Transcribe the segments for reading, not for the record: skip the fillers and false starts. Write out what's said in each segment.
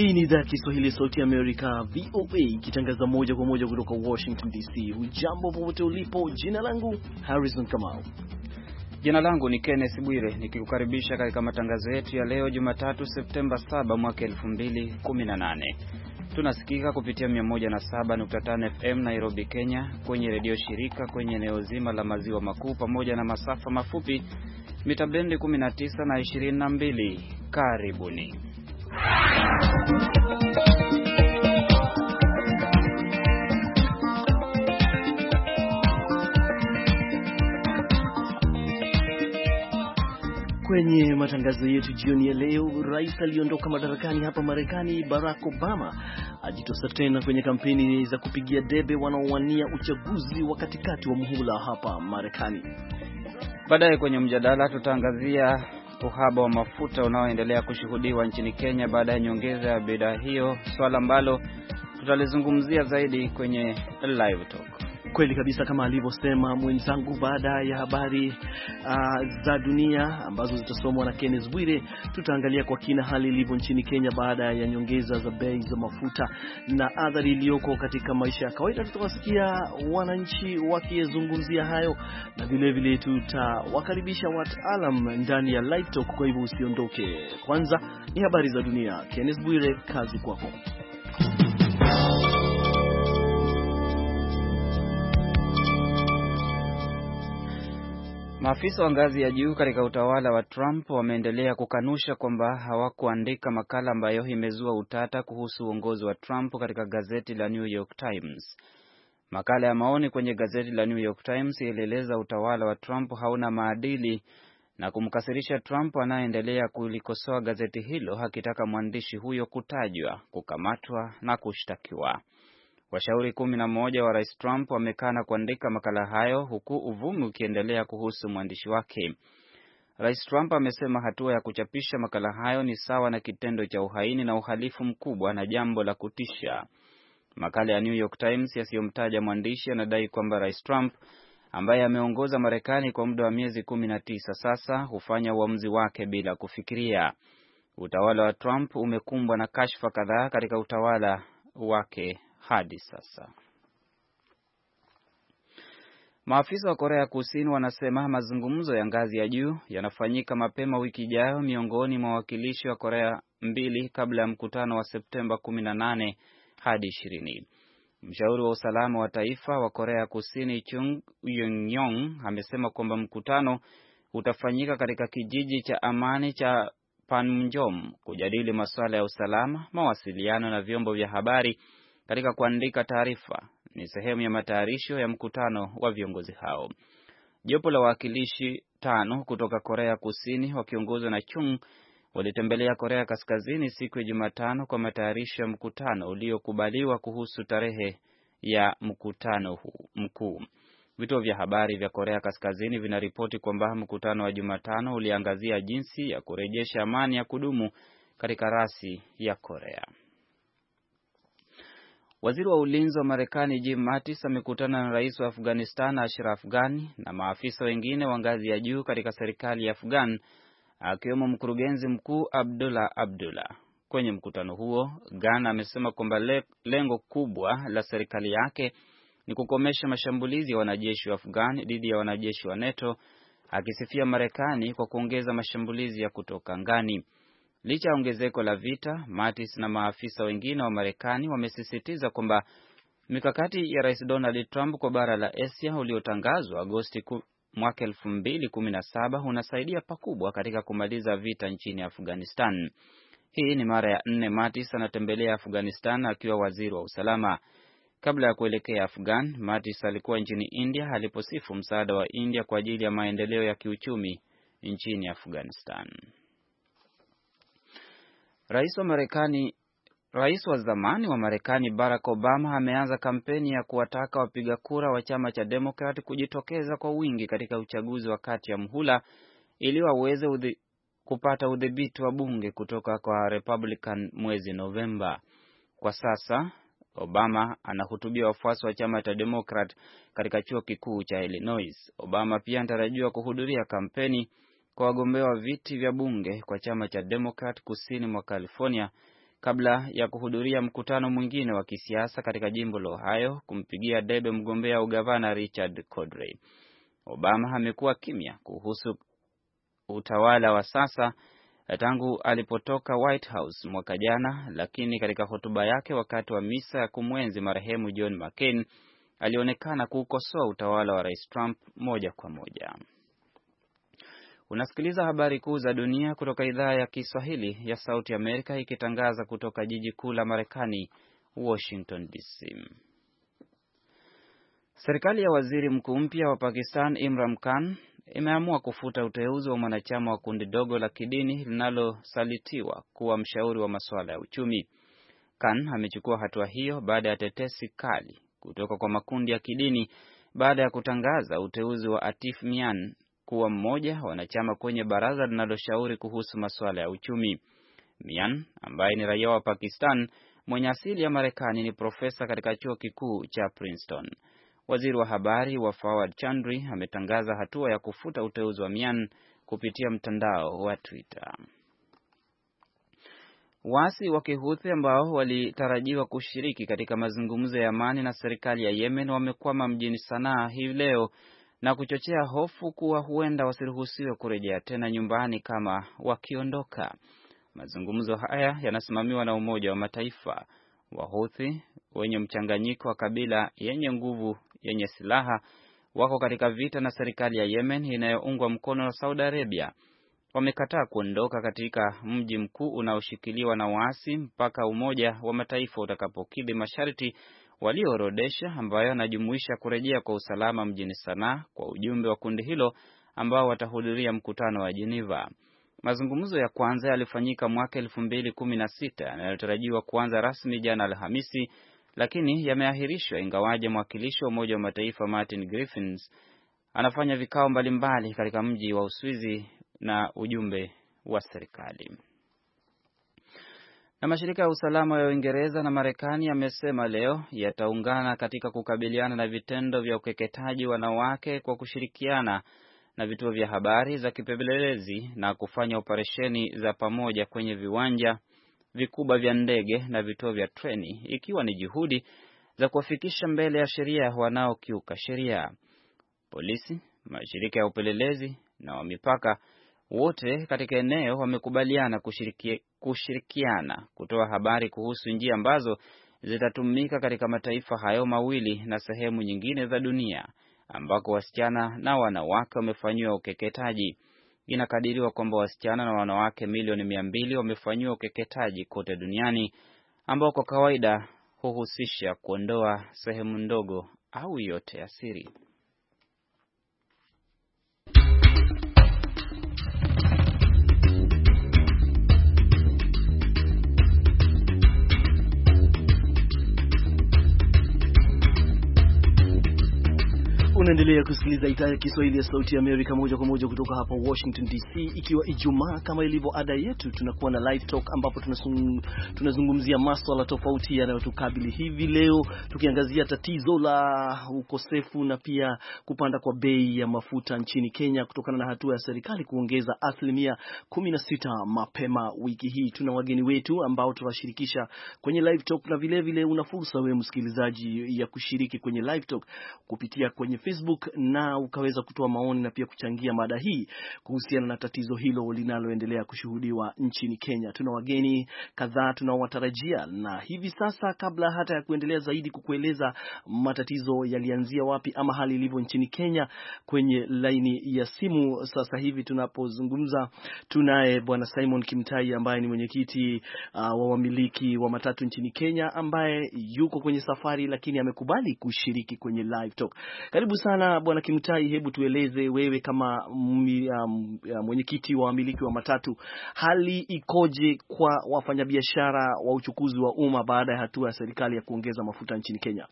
Hii ni idhaa ya Kiswahili ya Sauti ya Amerika, VOA, ikitangaza moja kwa moja kutoka Washington DC. Ujambo popote ulipo, jina langu Harrison Kamau. Jina langu ni Kenneth Bwire, nikikukaribisha katika matangazo yetu ya leo Jumatatu Septemba 7 mwaka 2018. Tunasikika kupitia 107.5 FM Nairobi, Kenya, kwenye redio shirika kwenye eneo zima la maziwa makuu pamoja na masafa mafupi mita bendi 19 na 22. Karibuni. Kwenye matangazo yetu jioni ya leo, rais aliondoka madarakani hapa Marekani Barack Obama ajitosa tena kwenye kampeni za kupigia debe wanaowania uchaguzi wa katikati wa muhula hapa Marekani. Baadaye kwenye mjadala tutaangazia uhaba wa mafuta unaoendelea kushuhudiwa nchini Kenya baada ya nyongeza ya bidhaa hiyo, swala ambalo tutalizungumzia zaidi kwenye live talk. Kweli kabisa, kama alivyosema mwenzangu, baada ya habari za dunia ambazo zitasomwa na Kenneth Bwire, tutaangalia kwa kina hali ilivyo nchini Kenya baada ya nyongeza za bei za mafuta na athari iliyoko katika maisha ya kawaida. Tutawasikia wananchi wakizungumzia hayo, na vile vile tutawakaribisha wataalam ndani ya live talk. Kwa hivyo usiondoke. Kwanza ni habari za dunia. Kenneth Bwire, kazi kwako. Maafisa wa ngazi ya juu katika utawala wa Trump wameendelea kukanusha kwamba hawakuandika makala ambayo imezua utata kuhusu uongozi wa Trump katika gazeti la New York Times. Makala ya maoni kwenye gazeti la New York Times ilieleza utawala wa Trump hauna maadili na kumkasirisha Trump anayeendelea kulikosoa gazeti hilo, akitaka mwandishi huyo kutajwa, kukamatwa na kushtakiwa. Washauri 11 wa Rais Trump wamekana kuandika makala hayo, huku uvumi ukiendelea kuhusu mwandishi wake. Rais Trump amesema hatua ya kuchapisha makala hayo ni sawa na kitendo cha uhaini na uhalifu mkubwa na jambo la kutisha. Makala ya New York Times yasiyomtaja mwandishi anadai kwamba Rais Trump, ambaye ameongoza Marekani kwa muda wa miezi 19 sasa, hufanya uamuzi wake bila kufikiria. Utawala wa Trump umekumbwa na kashfa kadhaa katika utawala wake hadi sasa. Maafisa wa Korea Kusini wanasema mazungumzo ya ngazi ya juu yanafanyika mapema wiki ijayo miongoni mwa wawakilishi wa Korea mbili kabla ya mkutano wa Septemba 18 hadi 20. Mshauri wa usalama wa taifa wa Korea Kusini Chung Eui-yong amesema kwamba mkutano utafanyika katika kijiji cha amani cha Panmunjom kujadili masuala ya usalama, mawasiliano na vyombo vya habari katika kuandika taarifa. Ni sehemu ya matayarisho ya mkutano wa viongozi hao. Jopo la wawakilishi 5 kutoka Korea Kusini wakiongozwa na Chung walitembelea Korea Kaskazini siku ya Jumatano kwa matayarisho ya mkutano uliokubaliwa kuhusu tarehe ya mkutano huu mkuu. Vituo vya habari vya Korea Kaskazini vinaripoti kwamba mkutano wa Jumatano uliangazia jinsi ya kurejesha amani ya kudumu katika rasi ya Korea. Waziri wa ulinzi wa Marekani Jim Mattis amekutana na rais wa Afghanistan Ashraf Ghani na maafisa wengine wa ngazi ya juu katika serikali ya Afghan, akiwemo mkurugenzi mkuu Abdullah. Kwenye mkutano huo, Ghani amesema kwamba lengo kubwa la serikali yake ni kukomesha mashambulizi ya wanajeshi wa Afghan dhidi ya wanajeshi wa NATO, akisifia Marekani kwa kuongeza mashambulizi ya kutoka angani. Licha ya ongezeko la vita, Mattis na maafisa wengine wa Marekani wamesisitiza kwamba mikakati ya Rais Donald Trump kwa bara la Asia uliotangazwa Agosti mwaka 2017 unasaidia pakubwa katika kumaliza vita nchini Afghanistan. Hii ni mara ya 4 Mattis anatembelea Afghanistan akiwa waziri wa usalama. Kabla ya kuelekea Afghan, Mattis alikuwa nchini India aliposifu msaada wa India kwa ajili ya maendeleo ya kiuchumi nchini Afghanistan. Rais wa zamani wa Marekani Barack Obama ameanza kampeni ya kuwataka wapiga kura wa chama cha Democrat kujitokeza kwa wingi katika uchaguzi wa kati ya muhula ili waweze kupata udhibiti wa bunge kutoka kwa Republican mwezi Novemba. Kwa sasa Obama anahutubia wafuasi wa chama cha Democrat katika chuo kikuu cha Illinois. Obama pia anatarajiwa kuhudhuria kampeni kwa wagombea wa viti vya bunge kwa chama cha Democrat kusini mwa California kabla ya kuhudhuria mkutano mwingine wa kisiasa katika jimbo la Ohio kumpigia debe mgombea ugavana Richard Cordray. Obama amekuwa kimya kuhusu utawala wa sasa tangu alipotoka White House mwaka jana, lakini katika hotuba yake wakati wa misa ya kumwenzi marehemu John McCain alionekana kuukosoa utawala wa Rais Trump moja kwa moja. Unasikiliza habari kuu za dunia kutoka idhaa ya Kiswahili ya Sauti Amerika ikitangaza kutoka jiji kuu la Marekani, Washington DC. Serikali ya waziri mkuu mpya wa Pakistan Imran Khan imeamua kufuta uteuzi wa mwanachama wa kundi dogo la kidini linalosalitiwa kuwa mshauri wa masuala ya uchumi. Khan amechukua hatua hiyo baada ya tetesi kali kutoka kwa makundi ya kidini baada ya kutangaza uteuzi wa Atif Mian kuwa mmoja wanachama kwenye baraza linaloshauri kuhusu masuala ya uchumi. Mian, ambaye ni raia wa Pakistan mwenye asili ya Marekani, ni profesa katika chuo kikuu cha Princeton. Waziri wa habari wa Fawad Chandri ametangaza hatua ya kufuta uteuzi wa Mian kupitia mtandao wa Twitter. Waasi wa Kihuthi ambao walitarajiwa kushiriki katika mazungumzo ya amani na serikali ya Yemen wamekwama mjini Sanaa hii leo na kuchochea hofu kuwa huenda wasiruhusiwe kurejea tena nyumbani kama wakiondoka. Mazungumzo haya yanasimamiwa na Umoja wa Mataifa. Wahuthi wenye mchanganyiko wa kabila yenye nguvu yenye silaha wako katika vita na serikali ya Yemen inayoungwa mkono na Saudi Arabia. Wamekataa kuondoka katika mji mkuu unaoshikiliwa na waasi mpaka Umoja wa Mataifa utakapokidhi masharti walioorodesha, ambayo yanajumuisha kurejea kwa usalama mjini Sanaa kwa ujumbe wa kundi hilo ambao watahudhuria mkutano wa Geneva. Mazungumzo ya kwanza yalifanyika mwaka 2016 na yanatarajiwa kuanza rasmi jana Alhamisi, lakini yameahirishwa ingawaje mwakilishi wa Umoja wa Mataifa Martin Griffiths anafanya vikao mbalimbali katika mji wa Uswizi na ujumbe wa serikali. Na mashirika ya usalama ya Uingereza na Marekani yamesema leo yataungana katika kukabiliana na vitendo vya ukeketaji wanawake kwa kushirikiana na vituo vya habari za kipelelezi na kufanya operesheni za pamoja kwenye viwanja vikubwa vya ndege na vituo vya treni, ikiwa ni juhudi za kuwafikisha mbele ya sheria wanaokiuka sheria. Polisi, mashirika ya upelelezi na wa mipaka wote katika eneo wamekubaliana kushirikiana kutoa habari kuhusu njia ambazo zitatumika katika mataifa hayo mawili na sehemu nyingine za dunia ambako wasichana na wanawake wamefanyiwa ukeketaji. Inakadiriwa kwamba wasichana na wanawake milioni 200 wamefanyiwa ukeketaji kote duniani, ambao kwa kawaida huhusisha kuondoa sehemu ndogo au yote ya siri. Unaendelea kusikiliza idhaa ya Kiswahili ya Sauti ya Amerika moja kwa moja kutoka hapa Washington DC, ikiwa Ijumaa kama ilivyo ada yetu, tunakuwa na live talk ambapo tunazungumzia masuala tofauti yanayotukabili hivi leo, tukiangazia tatizo la ukosefu na pia kupanda kwa bei ya mafuta nchini Kenya kutokana na hatua ya serikali kuongeza 16% mapema wiki hii. Tuna wageni wetu ambao tunashirikisha kwenye live talk, na vile vile una fursa wewe msikilizaji ya kushiriki kwenye live talk kupitia kwenye Facebook na ukaweza kutoa maoni na pia kuchangia mada hii kuhusiana na tatizo hilo linaloendelea kushuhudiwa nchini Kenya. Tuna wageni kadhaa tunaowatarajia, na hivi sasa kabla hata ya kuendelea zaidi kukueleza matatizo yalianzia wapi ama hali ilivyo nchini Kenya, kwenye laini ya simu sasa hivi tunapozungumza tunaye Bwana Simon Kimtai ambaye ni mwenyekiti wa wamiliki wa matatu nchini Kenya, ambaye yuko kwenye safari lakini amekubali kushiriki kwenye live talk. Karibu sana Bwana Kimtai, hebu tueleze wewe kama mwenyekiti wa wamiliki wa matatu, hali ikoje kwa wafanyabiashara wa uchukuzi wa umma baada ya hatua ya serikali ya kuongeza mafuta nchini Kenya?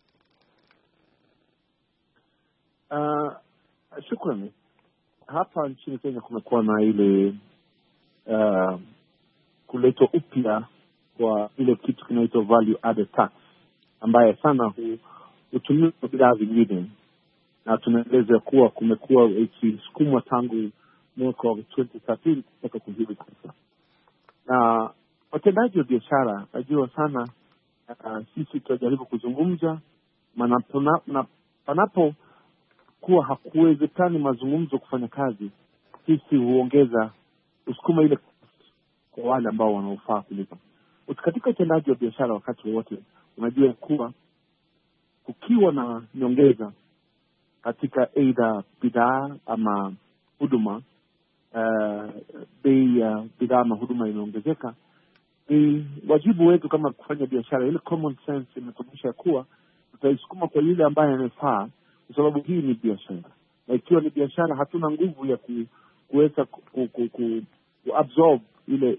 Shukrani. Hapa nchini Kenya kumekuwa na ile kuletwa upya kwa ile kitu kinaitwa value added tax, ambaye sana hutumiwa bidhaa vingine, na tunaeleza kuwa kumekuwa ikisukumwa tangu mwaka wa 2013 mpaka hivi sasa. Na watendaji wa biashara, najua sana sisi tutajaribu kuzungumza, panapo kuwa hakuwezekani mazungumzo kufanya kazi, sisi huongeza usukuma ile kwa wale ambao wanaofaa kulipa. Katika utendaji wa biashara wakati wote, unajua kuwa kukiwa na nyongeza katika aidha bidhaa ama huduma, bei ya bidhaa ama huduma imeongezeka, ni wajibu wetu kama kufanya biashara, ile common sense inatuonyesha kuwa tutaisukuma kwa yule ambaye anafaa, kwa sababu hii ni biashara. Na ikiwa ni biashara, hatuna nguvu ya kuweza absorb ile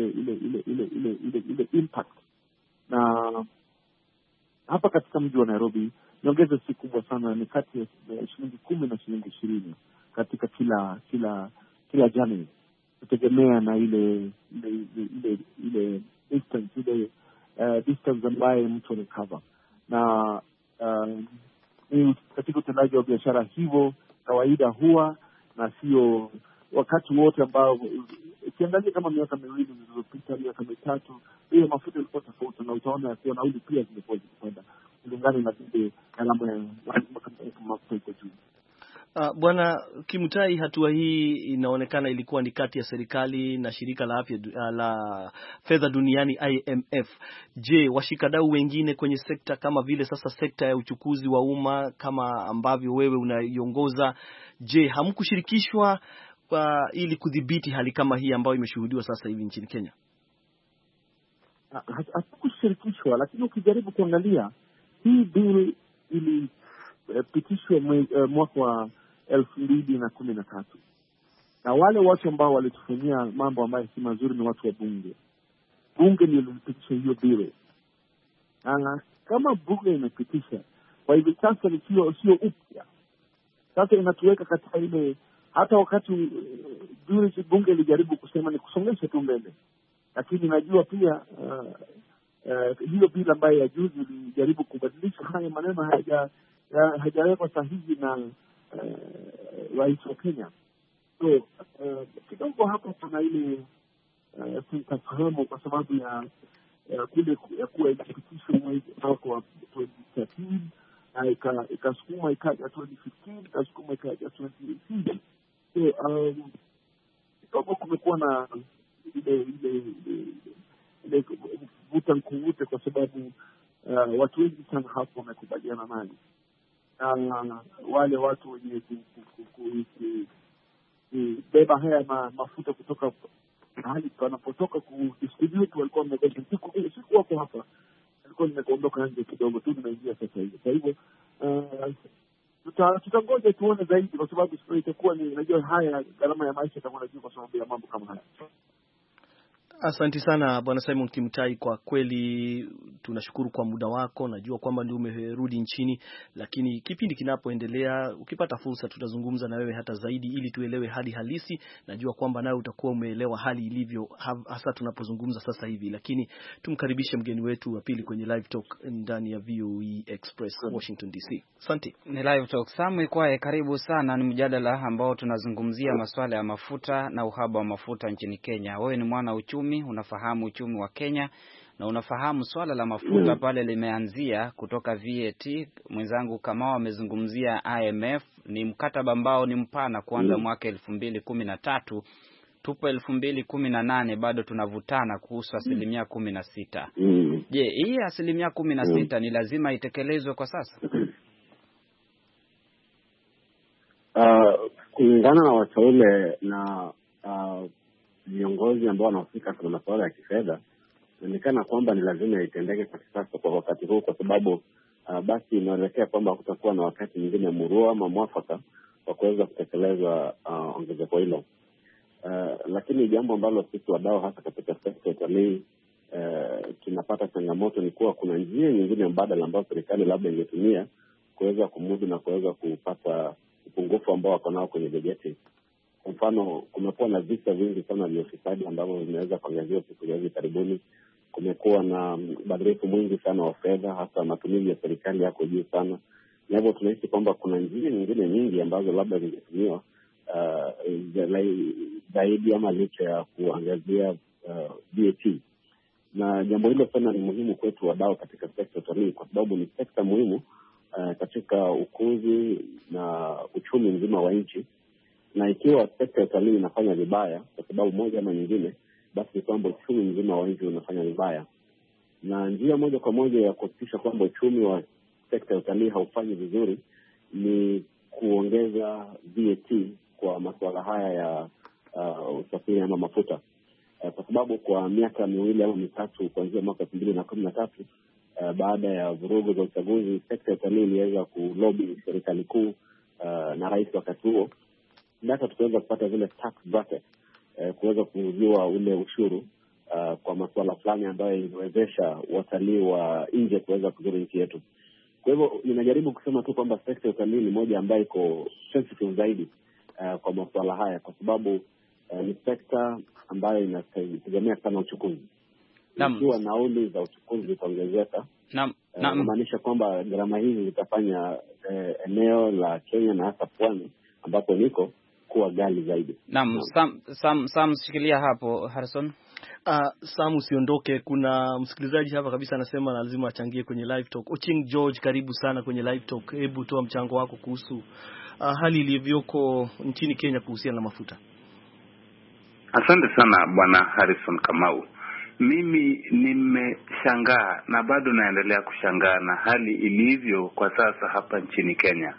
impact. Na hapa katika mji wa Nairobi nyongeza si kubwa sana, ni kati ya shilingi 10 na shilingi 20 katika kila jamii, kutegemea na ile distance ambaye mtu anacover. Na katika utendaji wa biashara hivyo kawaida huwa na sio wakati wote ambao, ukiangalia kama miaka 2 zilizopita, miaka 3, hiyo mafuta ilikuwa tofauti, na utaona ya kuwa nauli pia zilikuwa zikikwenda kulingana na vile alama ya mafuta iko juu. Bwana Kimutai, hatua hii inaonekana ilikuwa ni kati ya serikali na shirika la afya la fedha duniani IMF. Je, washikadau wengine kwenye sekta kama vile sasa sekta ya uchukuzi wa umma kama ambavyo wewe unaiongoza, je, hamkushirikishwa ili kudhibiti hali kama hii ambayo imeshuhudiwa sasa hivi nchini Kenya? Hatukushirikishwa, lakini ukijaribu kuangalia hii bill ilipitishwa mwaka wa 2013, na wale watu ambao walitufanyia mambo ambayo si mazuri ni watu wa bunge. Bunge ndio lilipitisha hiyo bill, na kama bunge imepitisha, kwa hivyo sasa sio upya. Sasa inatuweka katika ile, hata wakati bunge lijaribu kusema ni kusongesha tu mbele, lakini najua pia hiyo bill ambayo ya juzi ilijaribu kubadilisha haya maneno, hajawekwa sahihi na rais wa Kenya. So kidogo hapo kuna ile sintafahamu, kwa sababu ya kule ya kuwa ilipitishwa mwaka wa 2013 na ikasukuma ikaja 2015, ikasukuma ikaja 2018. So kidogo kumekuwa na ile vuta nkuvute, kwa sababu watu wengi sana hapo wamekubaliana nayo. Wale watu wenye kubeba haya mafuta kutoka mahali panapotoka kudistribute walikuwa wamegeuka. Siku wako hapa, walikuwa nimeondoka nje kidogo tu, nimeingia sasa hivi. Kwa hivyo tutangoja tuone zaidi, kwa sababu itakuwa ni, najua haya gharama ya maisha itakuwa juu kwa sababu ya mambo kama haya. Asante sana Bwana Simon Kimutai, kwa kweli tunashukuru kwa muda wako. Najua kwamba ndio umerudi nchini, lakini kipindi kinapoendelea, ukipata fursa tutazungumza na wewe hata zaidi ili tuelewe hali halisi. Najua kwamba nawe utakuwa umeelewa hali ilivyo hasa tunapozungumza sasa hivi, lakini tumkaribishe mgeni wetu wa pili kwenye live talk ndani ya VOA Express Washington DC. Asante. Ni live talk. Samu Ikwae, karibu sana. Ni mjadala ambao tunazungumzia masuala ya mafuta na uhaba wa mafuta nchini Kenya. Wewe ni mwana uchumi, unafahamu uchumi wa Kenya na unafahamu swala la mafuta pale limeanzia kutoka VAT. Mwenzangu Kamau amezungumzia IMF, ni mkataba ambao ni mpana kuanza mwaka 2013, tupo 2018, bado tunavutana kuhusu 16%. Je, hii 16% ni lazima itekelezwe kwa sasa? Kulingana na wateule na viongozi ambao wanahusika na masuala ya kifedha, inaonekana kwamba ni lazima itendeke kwa sasa, kwa wakati huu, kwa sababu basi inaelekea kwamba kutakuwa na wakati mwingine murua ama mwafaka wa kuweza kutekeleza ongezeko hilo. Lakini jambo ambalo sisi wadau hasa katika sekta ya utalii tunapata changamoto ni kuwa kuna njia nyingine mbadala ambayo serikali labda ingetumia kuweza kumudu na kuweza kupata upungufu ambao wako nao kwenye bajeti. Kwa mfano, kumekuwa na visa vingi sana vya ufisadi ambavyo vimeweza kuangaziwa siku za hivi karibuni. Kumekuwa na ubadhirifu mwingi sana wa fedha, hasa matumizi ya serikali yako juu sana. Na hivyo tunahisi kwamba kuna njia nyingine nyingi ambazo labda zingetumiwa zaidi ama licha ya kuangazia VAT. na jambo hilo sana ni muhimu kwetu wadau katika sekta ya utalii, kwa sababu ni sekta muhimu katika ukuzi na uchumi mzima wa nchi. Na ikiwa sekta ya utalii inafanya vibaya kwa sababu moja ama nyingine, basi ni kwamba uchumi mzima wa nchi unafanya vibaya. Na njia moja kwa moja ya kuhakikisha kwamba uchumi wa sekta ya utalii haufanyi vizuri ni kuongeza VAT kwa masuala haya ya usafiri ama mafuta. Kwa sababu kwa miaka 2 au 3 kuanzia mwaka 2013 baada ya vurugu za uchaguzi, sekta ya utalii iliweza kulobi serikali kuu na rais wakati huo, na hata tukaweza kupata zile tax bracket, kuweza kuuziwa ule ushuru kwa masuala fulani ambayo inawezesha watalii wa nje kuweza kuzuru nchi yetu. Kwa hivyo ninajaribu kusema tu kwamba sekta ya utalii ni moja ambayo iko sensitive zaidi kwa masuala haya, kwa sababu ni sekta ambayo inategemea sana uchukuzi. Ikiwa nauli za uchukuzi zitaongezeka, inamaanisha kwamba gharama hizi zitafanya eneo la Kenya na hasa pwani ambapo niko kuwa ghali zaidi. Naam, Sam shikilia hapo Harrison. Sam usiondoke, kuna msikilizaji hapa kabisa anasema lazima achangie kwenye live talk. Ochieng George, karibu sana kwenye live talk. Hebu toa mchango wako kuhusu hali ilivyoko nchini Kenya kuhusiana na mafuta. Asante sana Bwana Harrison Kamau. Mimi nimeshangaa na bado naendelea kushangaa na hali ilivyo kwa sasa hapa nchini Kenya.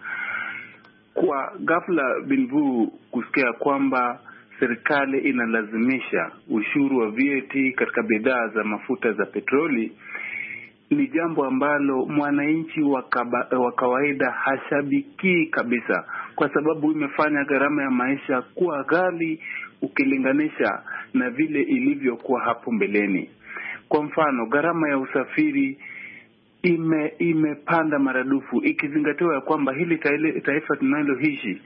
Kwa ghafla binvu kusikia kwamba serikali inalazimisha ushuru wa VAT katika bidhaa za mafuta za petroli ni jambo ambalo mwananchi wa kawaida hashabiki kabisa, kwa sababu imefanya gharama ya maisha kuwa ghali ukilinganisha na vile ilivyokuwa hapo mbeleni. Kwa mfano, gharama ya usafiri imepanda maradufu, ikizingatiwa kwamba hili taifa tunaloishi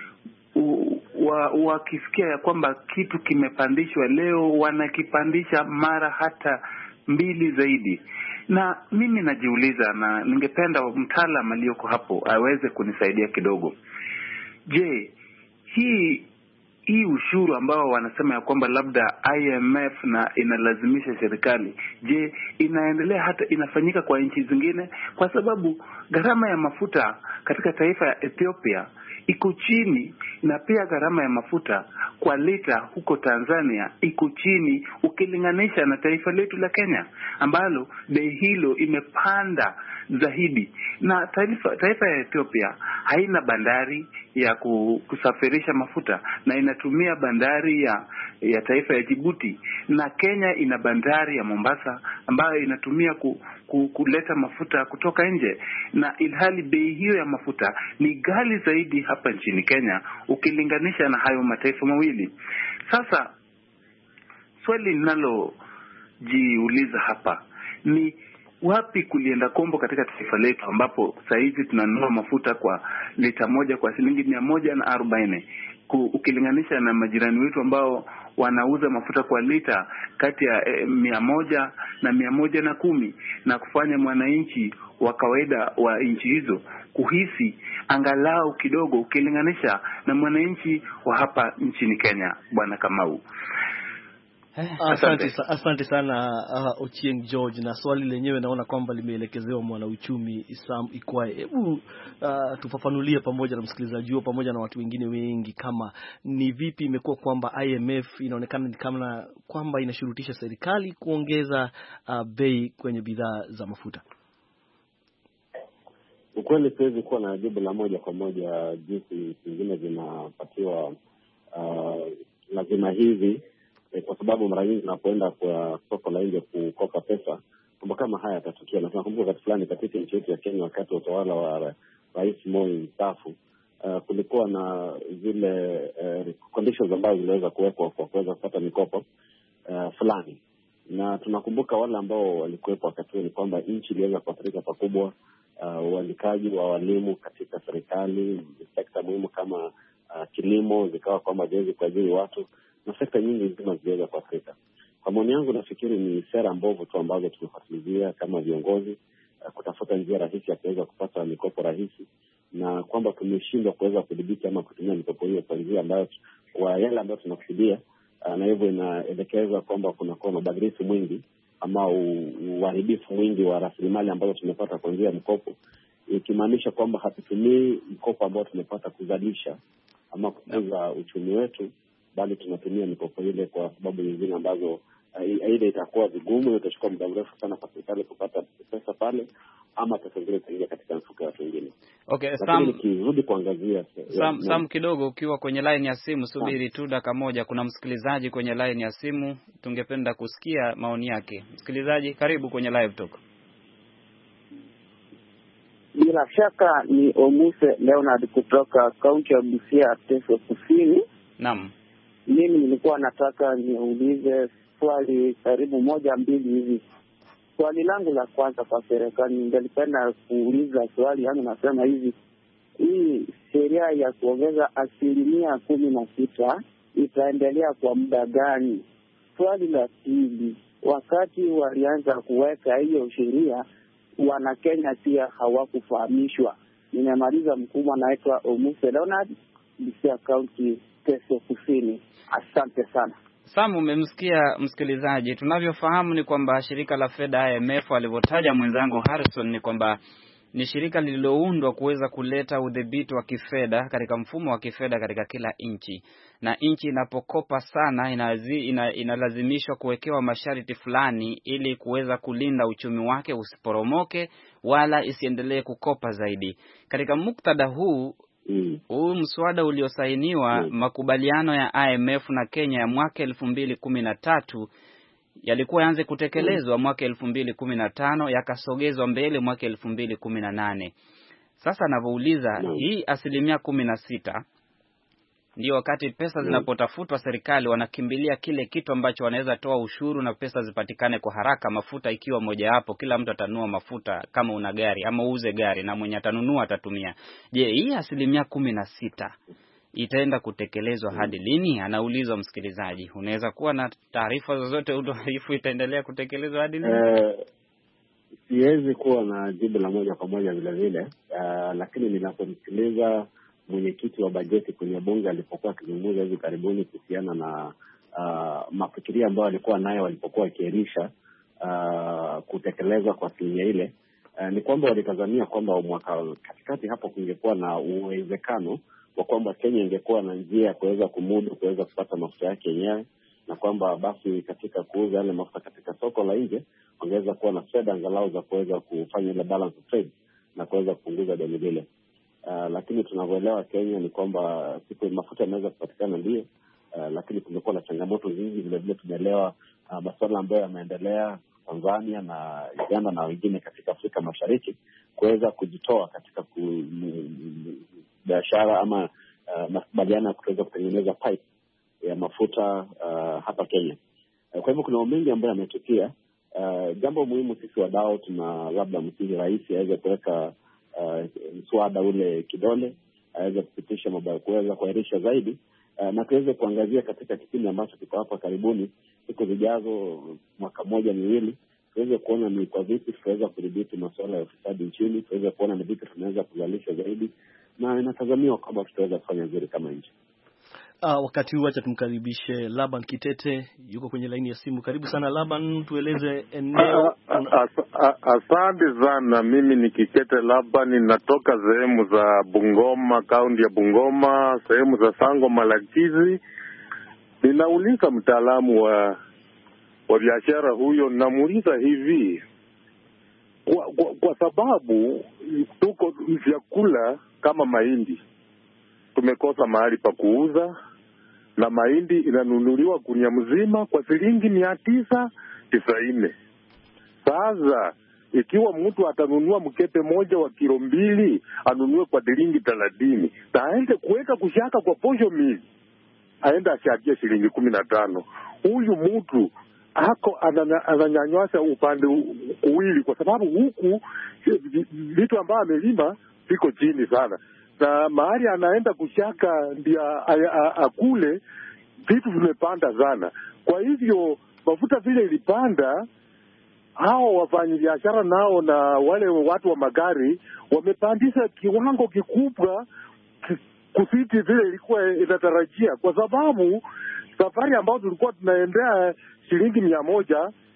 wakisikia ya kwamba kitu kimepandishwa leo wanakipandisha mara hata 2 zaidi. Na mimi najiuliza, na ningependa mtaalamu aliyoko hapo aweze kunisaidia kidogo. Je, hii ushuru ambao wanasema ya kwamba labda IMF na inalazimisha serikali, je, inaendelea hata inafanyika kwa nchi zingine? Kwa sababu gharama ya mafuta katika taifa ya Ethiopia iko chini, na pia gharama ya mafuta kwa lita huko Tanzania iko chini ukilinganisha na taifa letu la Kenya ambalo bei hilo imepanda zaidi. Na taifa ya Ethiopia haina bandari ya kusafirisha mafuta na inatumia bandari ya taifa ya Djibouti, na Kenya ina bandari ya Mombasa ambayo inatumia kuleta mafuta kutoka nje, na ilhali bei hiyo ya mafuta ni ghali zaidi hapa nchini Kenya ukilinganisha na hayo mataifa mawili. Sasa swali ninalojiuliza hapa ni wapi kulienda kombo katika taifa letu ambapo saizi tunanunua mafuta kwa lita moja kwa shilingi 140 ukilinganisha na majirani wetu ambao wanauza mafuta kwa lita kati ya 100 na 110, na kufanya mwananchi wa kawaida wa nchi hizo kuhisi angalau kidogo ukilinganisha na mwananchi wa hapa nchini Kenya. Bwana Kamau. Asante sana Ochieng George, na swali lenyewe naona kwamba limeelekezewa mwanauchumi Sam Ikwae. Hebu tufafanulie pamoja na msikilizaji huo pamoja na watu wengine wengi, kama ni vipi imekuwa kwamba IMF inaonekana ni kama kwamba inashurutisha serikali kuongeza bei kwenye bidhaa za mafuta. Ukweli siwezi kuwa na jibu la moja kwa moja jinsi zingine zinapatiwa lazima hivi, kwa sababu mara nyingi tunapoenda kwa soko la nje kukopa pesa, mambo kama haya yatatukia. Na tunakumbuka wakati fulani katika nchi yetu ya Kenya, wakati wa utawala wa Rais Moi mstaafu, kulikuwa na zile conditions ambazo ziliweza kuwekwa kwa kuweza kupata mikopo fulani. Na tunakumbuka wale ambao walikuwepo wakati huo ni kwamba nchi iliweza kuathirika pakubwa. Uandikaji wa walimu katika serikali, sekta muhimu kama kilimo zikawa kwamba hawezi kuajiri watu, na sekta nyingi nzima ziliweza kuathirika. Kwa maoni yangu, nafikiri ni sera mbovu tu ambazo tumefuatilia kama viongozi, kutafuta njia rahisi ya kuweza kupata mikopo rahisi, na kwamba tumeshindwa kuweza kudhibiti ama kutumia mikopo hiyo kwa njia ambayo kwa yale ambayo tunakusudia, na hivyo inaelekeza kwamba kunakuwa mabadilifu mwingi ama uharibifu mwingi wa rasilimali ambazo tumepata kwa njia ya mkopo, ikimaanisha kwamba hatutumii mkopo ambao tumepata kuzalisha ama kukuza uchumi wetu, bali tunatumia mikopo ile kwa sababu nyingine ambazo aidha itakuwa vigumu, itachukua muda mrefu sana kwa serikali kupata pesa pale, ama pesa zile zitaingia katika mfuko wa watu wengine. Okay, kirudi kuangazia Sam kidogo, ukiwa kwenye line ya simu, subiri tu dakika moja. Kuna msikilizaji kwenye line ya simu, tungependa kusikia maoni yake. Msikilizaji, karibu kwenye live talk. Bila shaka ni Omuse Leonard kutoka kaunti ya Busia, Teso Kusini. Naam. Mimi nilikuwa nataka niulize swali karibu 1-2 hivi. Swali langu la kwanza kwa serikali, ningelipenda kuuliza swali yangu, nasema hivi: hii sheria ya kuongeza 16% itaendelea kwa muda gani? Swali la pili, wakati walianza kuweka hiyo sheria, wana Kenya pia hawakufahamishwa. Nimemaliza mkubwa, naitwa Omuse Leonard, Busia County, Teso Kusini. Asante sana. Sam, umemsikia msikilizaji. Tunavyofahamu ni kwamba shirika la fedha IMF alivyotaja mwenzangu Harrison ni kwamba ni shirika lililoundwa kuweza kuleta udhibiti wa kifedha katika mfumo wa kifedha katika kila nchi, na nchi inapokopa sana inalazimishwa kuwekewa masharti fulani ili kuweza kulinda uchumi wake usiporomoke wala isiendelee kukopa zaidi. Katika muktadha huu mswada uliosainiwa, makubaliano ya IMF na Kenya ya mwaka 2013 yalikuwa yaanze kutekelezwa mwaka 2015, yakasogezwa mbele mwaka 2018. Sasa ninavyouliza, hii 16% ndio wakati pesa zinapotafutwa, serikali wanakimbilia kile kitu ambacho wanaweza toa ushuru na pesa zipatikane kwa haraka, mafuta ikiwa moja hapo. Kila mtu atanunua mafuta kama una gari, ama uuze gari na mwenye atanunua atatumia. Je, hii 16% itaenda kutekelezwa hadi lini? Anaulizwa msikilizaji. Unaweza kuwa na taarifa zozote udoarifu itaendelea kutekelezwa hadi lini? Siwezi kuwa na jibu la moja kwa moja vile vile, lakini ninapomsikiliza mwenyekiti wa bajeti kwenye bunge alipokuwa akizungumza hivi karibuni kuhusiana na mafikiria ambayo alikuwa nayo walipokuwa wakiahirisha kutekelezwa kwa asilimia ile, ni kwamba walitazamia kwamba mwaka katikati hapo kungekuwa na uwezekano wa kwamba Kenya ingekuwa na njia ya kuweza kumudu kuweza kupata mafuta yake yenyewe, na kwamba basi katika kuuza yale mafuta katika soko la nje wangeweza kuwa na fedha angalau za kuweza kufanya ile balance of trade na kuweza kupunguza deni lile. Lakini tunavyoelewa Kenya ni kwamba siku mafuta yanaweza kupatikana ndio, lakini kumekuwa na changamoto nyingi. Vile vile tumeelewa masuala ambayo yameendelea Tanzania na Uganda na wengine katika Afrika Mashariki kuweza kujitoa katika biashara ama makubaliano ya kuweza kutengeneza pipe ya mafuta hapa Kenya. Kwa hivyo kuna mambo mengi ambayo yametokea. Jambo muhimu sisi wadau tuna labda msihi rais aweze kuweka mswada ule kidole, aweze kupitisha mambo ya kuweza kuahirisha zaidi, na tuweze kuangazia katika kipindi ambacho kiko hapa karibuni, siku zijazo, mwaka 1-2, tuweze kuona ni kwa vipi tunaweza kudhibiti masuala ya ufisadi nchini, tuweze kuona ni vipi tunaweza kuzalisha zaidi, na inatazamiwa kwamba tutaweza kufanya vizuri kama nchi. Wakati huu acha tumkaribishe Laban Kitete, yuko kwenye laini ya simu. Karibu sana Laban, tueleze eneo. Asante sana. Mimi ni Kitete Laban, natoka sehemu za Bungoma, kaunti ya Bungoma, sehemu za Sango Malakizi. Ninauliza mtaalamu wa biashara huyo, namuuliza hivi, kwa sababu tuko vyakula kama mahindi tumekosa mahali pa kuuza, na mahindi inanunuliwa gunia mzima kwa shilingi 990. Sasa ikiwa mtu atanunua mkebe moja wa kilo 2 anunue kwa shilingi 30, na aende kuweka kushaka kwa posho mill aenda ashakia shilingi 15, huyu mtu hako ananyanyasa upande kuwili, kwa sababu huku vitu ambavyo amelima viko chini sana, na mahali anaenda kushaka ndio akule vitu vimepanda sana. Kwa hivyo mafuta vile ilipanda, hao wafanyabiashara nao na wale watu wa magari wamepandisha kiwango kikubwa kusiti vile ilikuwa inatarajia, kwa sababu safari ambayo tulikuwa tunaendea shilingi 100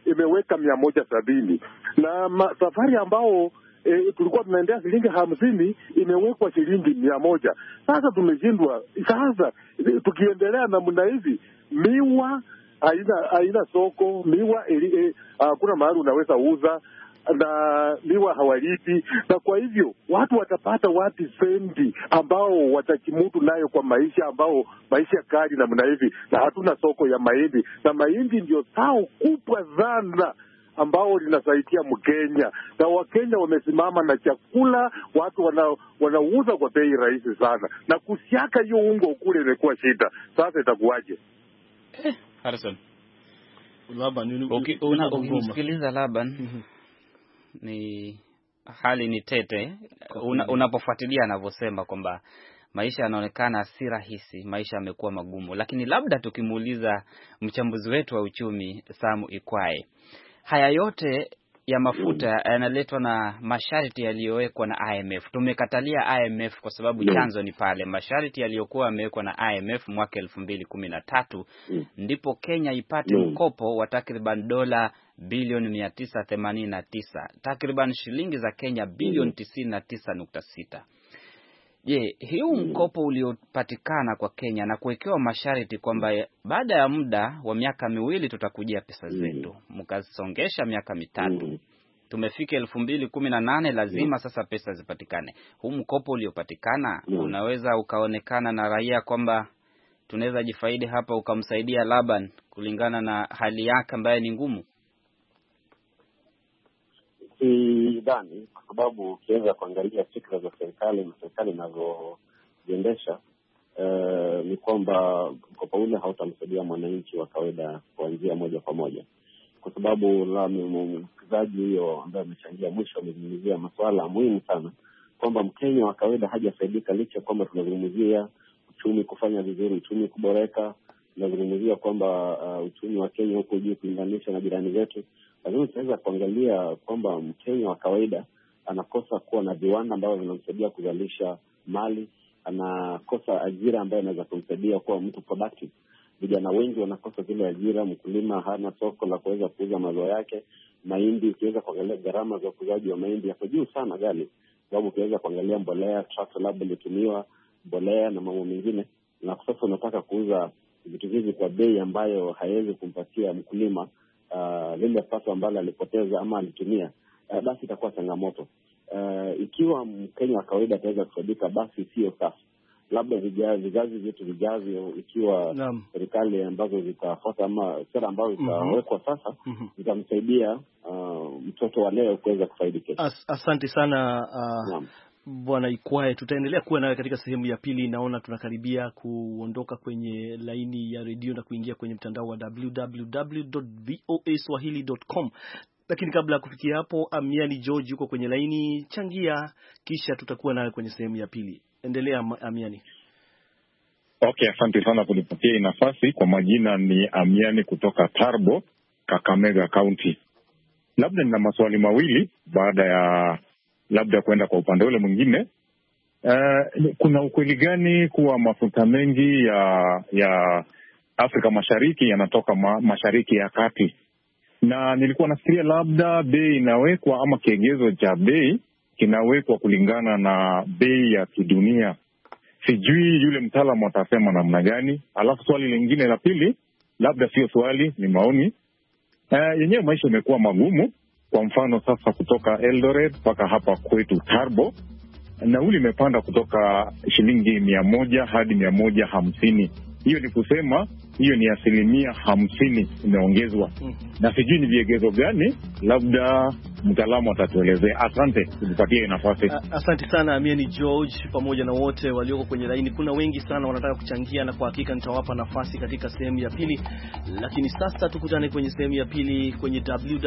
imeweka 170 na safari ambao tulikuwa tunaendea shilingi 50 imewekwa shilingi 100. Sasa tumeshindwa. Sasa tukiendelea namna hivi, miwa haina soko, miwa hakuna mahali unaweza uza, na miwa hawalipi, na kwa hivyo watu watapata wapi sendi ambao watakimudu nayo kwa maisha, ambao maisha kali namna hivi, na hatuna soko ya mahindi, na mahindi ndio zao kubwa sana ambao linasaidia Mkenya, na Wakenya wamesimama na chakula, watu wanauza kwa bei rahisi sana, na kusiaka hiyo ungo kule imekuwa shida. Sasa itakuwaje? Harrison, Laban, ukimsikiliza Laban ni hali ni tete. Unapofuatilia anavyosema kwamba maisha yanaonekana si rahisi, maisha yamekuwa magumu, lakini labda tukimuuliza mchambuzi wetu wa uchumi Samu Ikwae, haya yote ya mafuta yanaletwa na masharti yaliyowekwa na IMF. Tumekatalia IMF kwa sababu chanzo ni pale masharti yaliyokuwa yamewekwa na IMF mwaka 2013 ndipo Kenya ipate mkopo wa takriban dola bilioni 989, takriban shilingi za Kenya bilioni 99.6. Je, hiyo mkopo uliopatikana kwa Kenya na kuwekewa masharti kwamba baada ya muda wa miaka 2 tutakujia pesa zetu, mkasongesha miaka 3, tumefika 2018 lazima sasa pesa zipatikane. Huu mkopo uliopatikana unaweza ukaonekana na raia kwamba tunaweza jifaidi hapa, ukamsaidia Laban kulingana na hali yake ambayo ni ngumu. Sidhani, kwa sababu ukiweza kuangalia fikra za serikali na serikali inavyojiendesha, ni kwamba mkopo ule hautamsaidia mwananchi wa kawaida kwa njia moja kwa moja, kwa sababu mwekezaji huyo ambaye amechangia mwisho amezungumzia masuala muhimu sana, kwamba Mkenya wa kawaida hajafaidika, licha kwamba tunazungumzia uchumi kufanya vizuri, uchumi kuboreka, tunazungumzia kwamba uchumi wa Kenya huko juu kulinganisha na jirani zetu. Lakini tunaweza kuangalia kwamba Mkenya wa kawaida anakosa kuwa na viwanda ambavyo vinamsaidia kuzalisha mali, anakosa ajira ambayo inaweza kumsaidia kuwa mtu productive. Vijana wengi wanakosa zile ajira, mkulima hana soko la kuweza kuuza mazao yake. Mahindi, ukiweza kuangalia gharama za ukuzaji wa mahindi yako juu sana ghali, sababu ukiweza kuangalia mbolea, tractor labda ilitumiwa mbolea na mambo mengine, na sasa unataka kuuza vitu hivi kwa bei ambayo haiwezi kumpatia mkulima lile pato ambalo alipoteza ama alitumia, basi itakuwa changamoto. Ikiwa Mkenya wa kawaida ataweza kufaidika, basi sio safi. Labda vizazi vyetu vijavyo, ikiwa serikali ambazo zitafuata ama sera ambazo zitawekwa sasa zitamsaidia mtoto wa leo kuweza kufaidika. Asante sana Bwana Ikwae, tutaendelea kuwa nawe katika sehemu ya pili. Naona tunakaribia kuondoka kwenye laini ya redio na kuingia kwenye mtandao wa www.voaswahili.com. Lakini kabla ya kufikia hapo, Amiani George yuko kwenye laini, changia, kisha tutakuwa nawe kwenye sehemu ya pili. Endelea Amiani. Okay, asante sana kunipatia nafasi. Kwa majina ni Amiani kutoka Tarbo, Kakamega County. Labda nina maswali mawili baada ya labda kwenda kwa upande ule mwingine. Kuna ukweli gani kuwa mafuta mengi ya Afrika Mashariki yanatoka Mashariki ya Kati? Na nilikuwa nafikiria labda bei inawekwa ama kigezo cha bei kinawekwa kulingana na bei ya kidunia. Sijui yule mtaalamu atasema namna gani. Alafu swali lingine la pili, labda sio swali, ni maoni. Yenyewe maisha imekuwa magumu. Kwa mfano sasa kutoka Eldoret mpaka hapa kwetu Tarbo, nauli imepanda kutoka shilingi 100 hadi 150. Hiyo ni kusema hiyo ni 50% imeongezwa. Na sijui ni vigezo gani, labda mtaalamu atatuelezea. Asante kunipatia nafasi. Asante sana Amiani George pamoja na wote walioko kwenye laini. Kuna wengi sana wanataka kuchangia, na kwa hakika nitawapa nafasi katika sehemu ya pili. Lakini sasa tukutane kwenye sehemu ya pili kwenye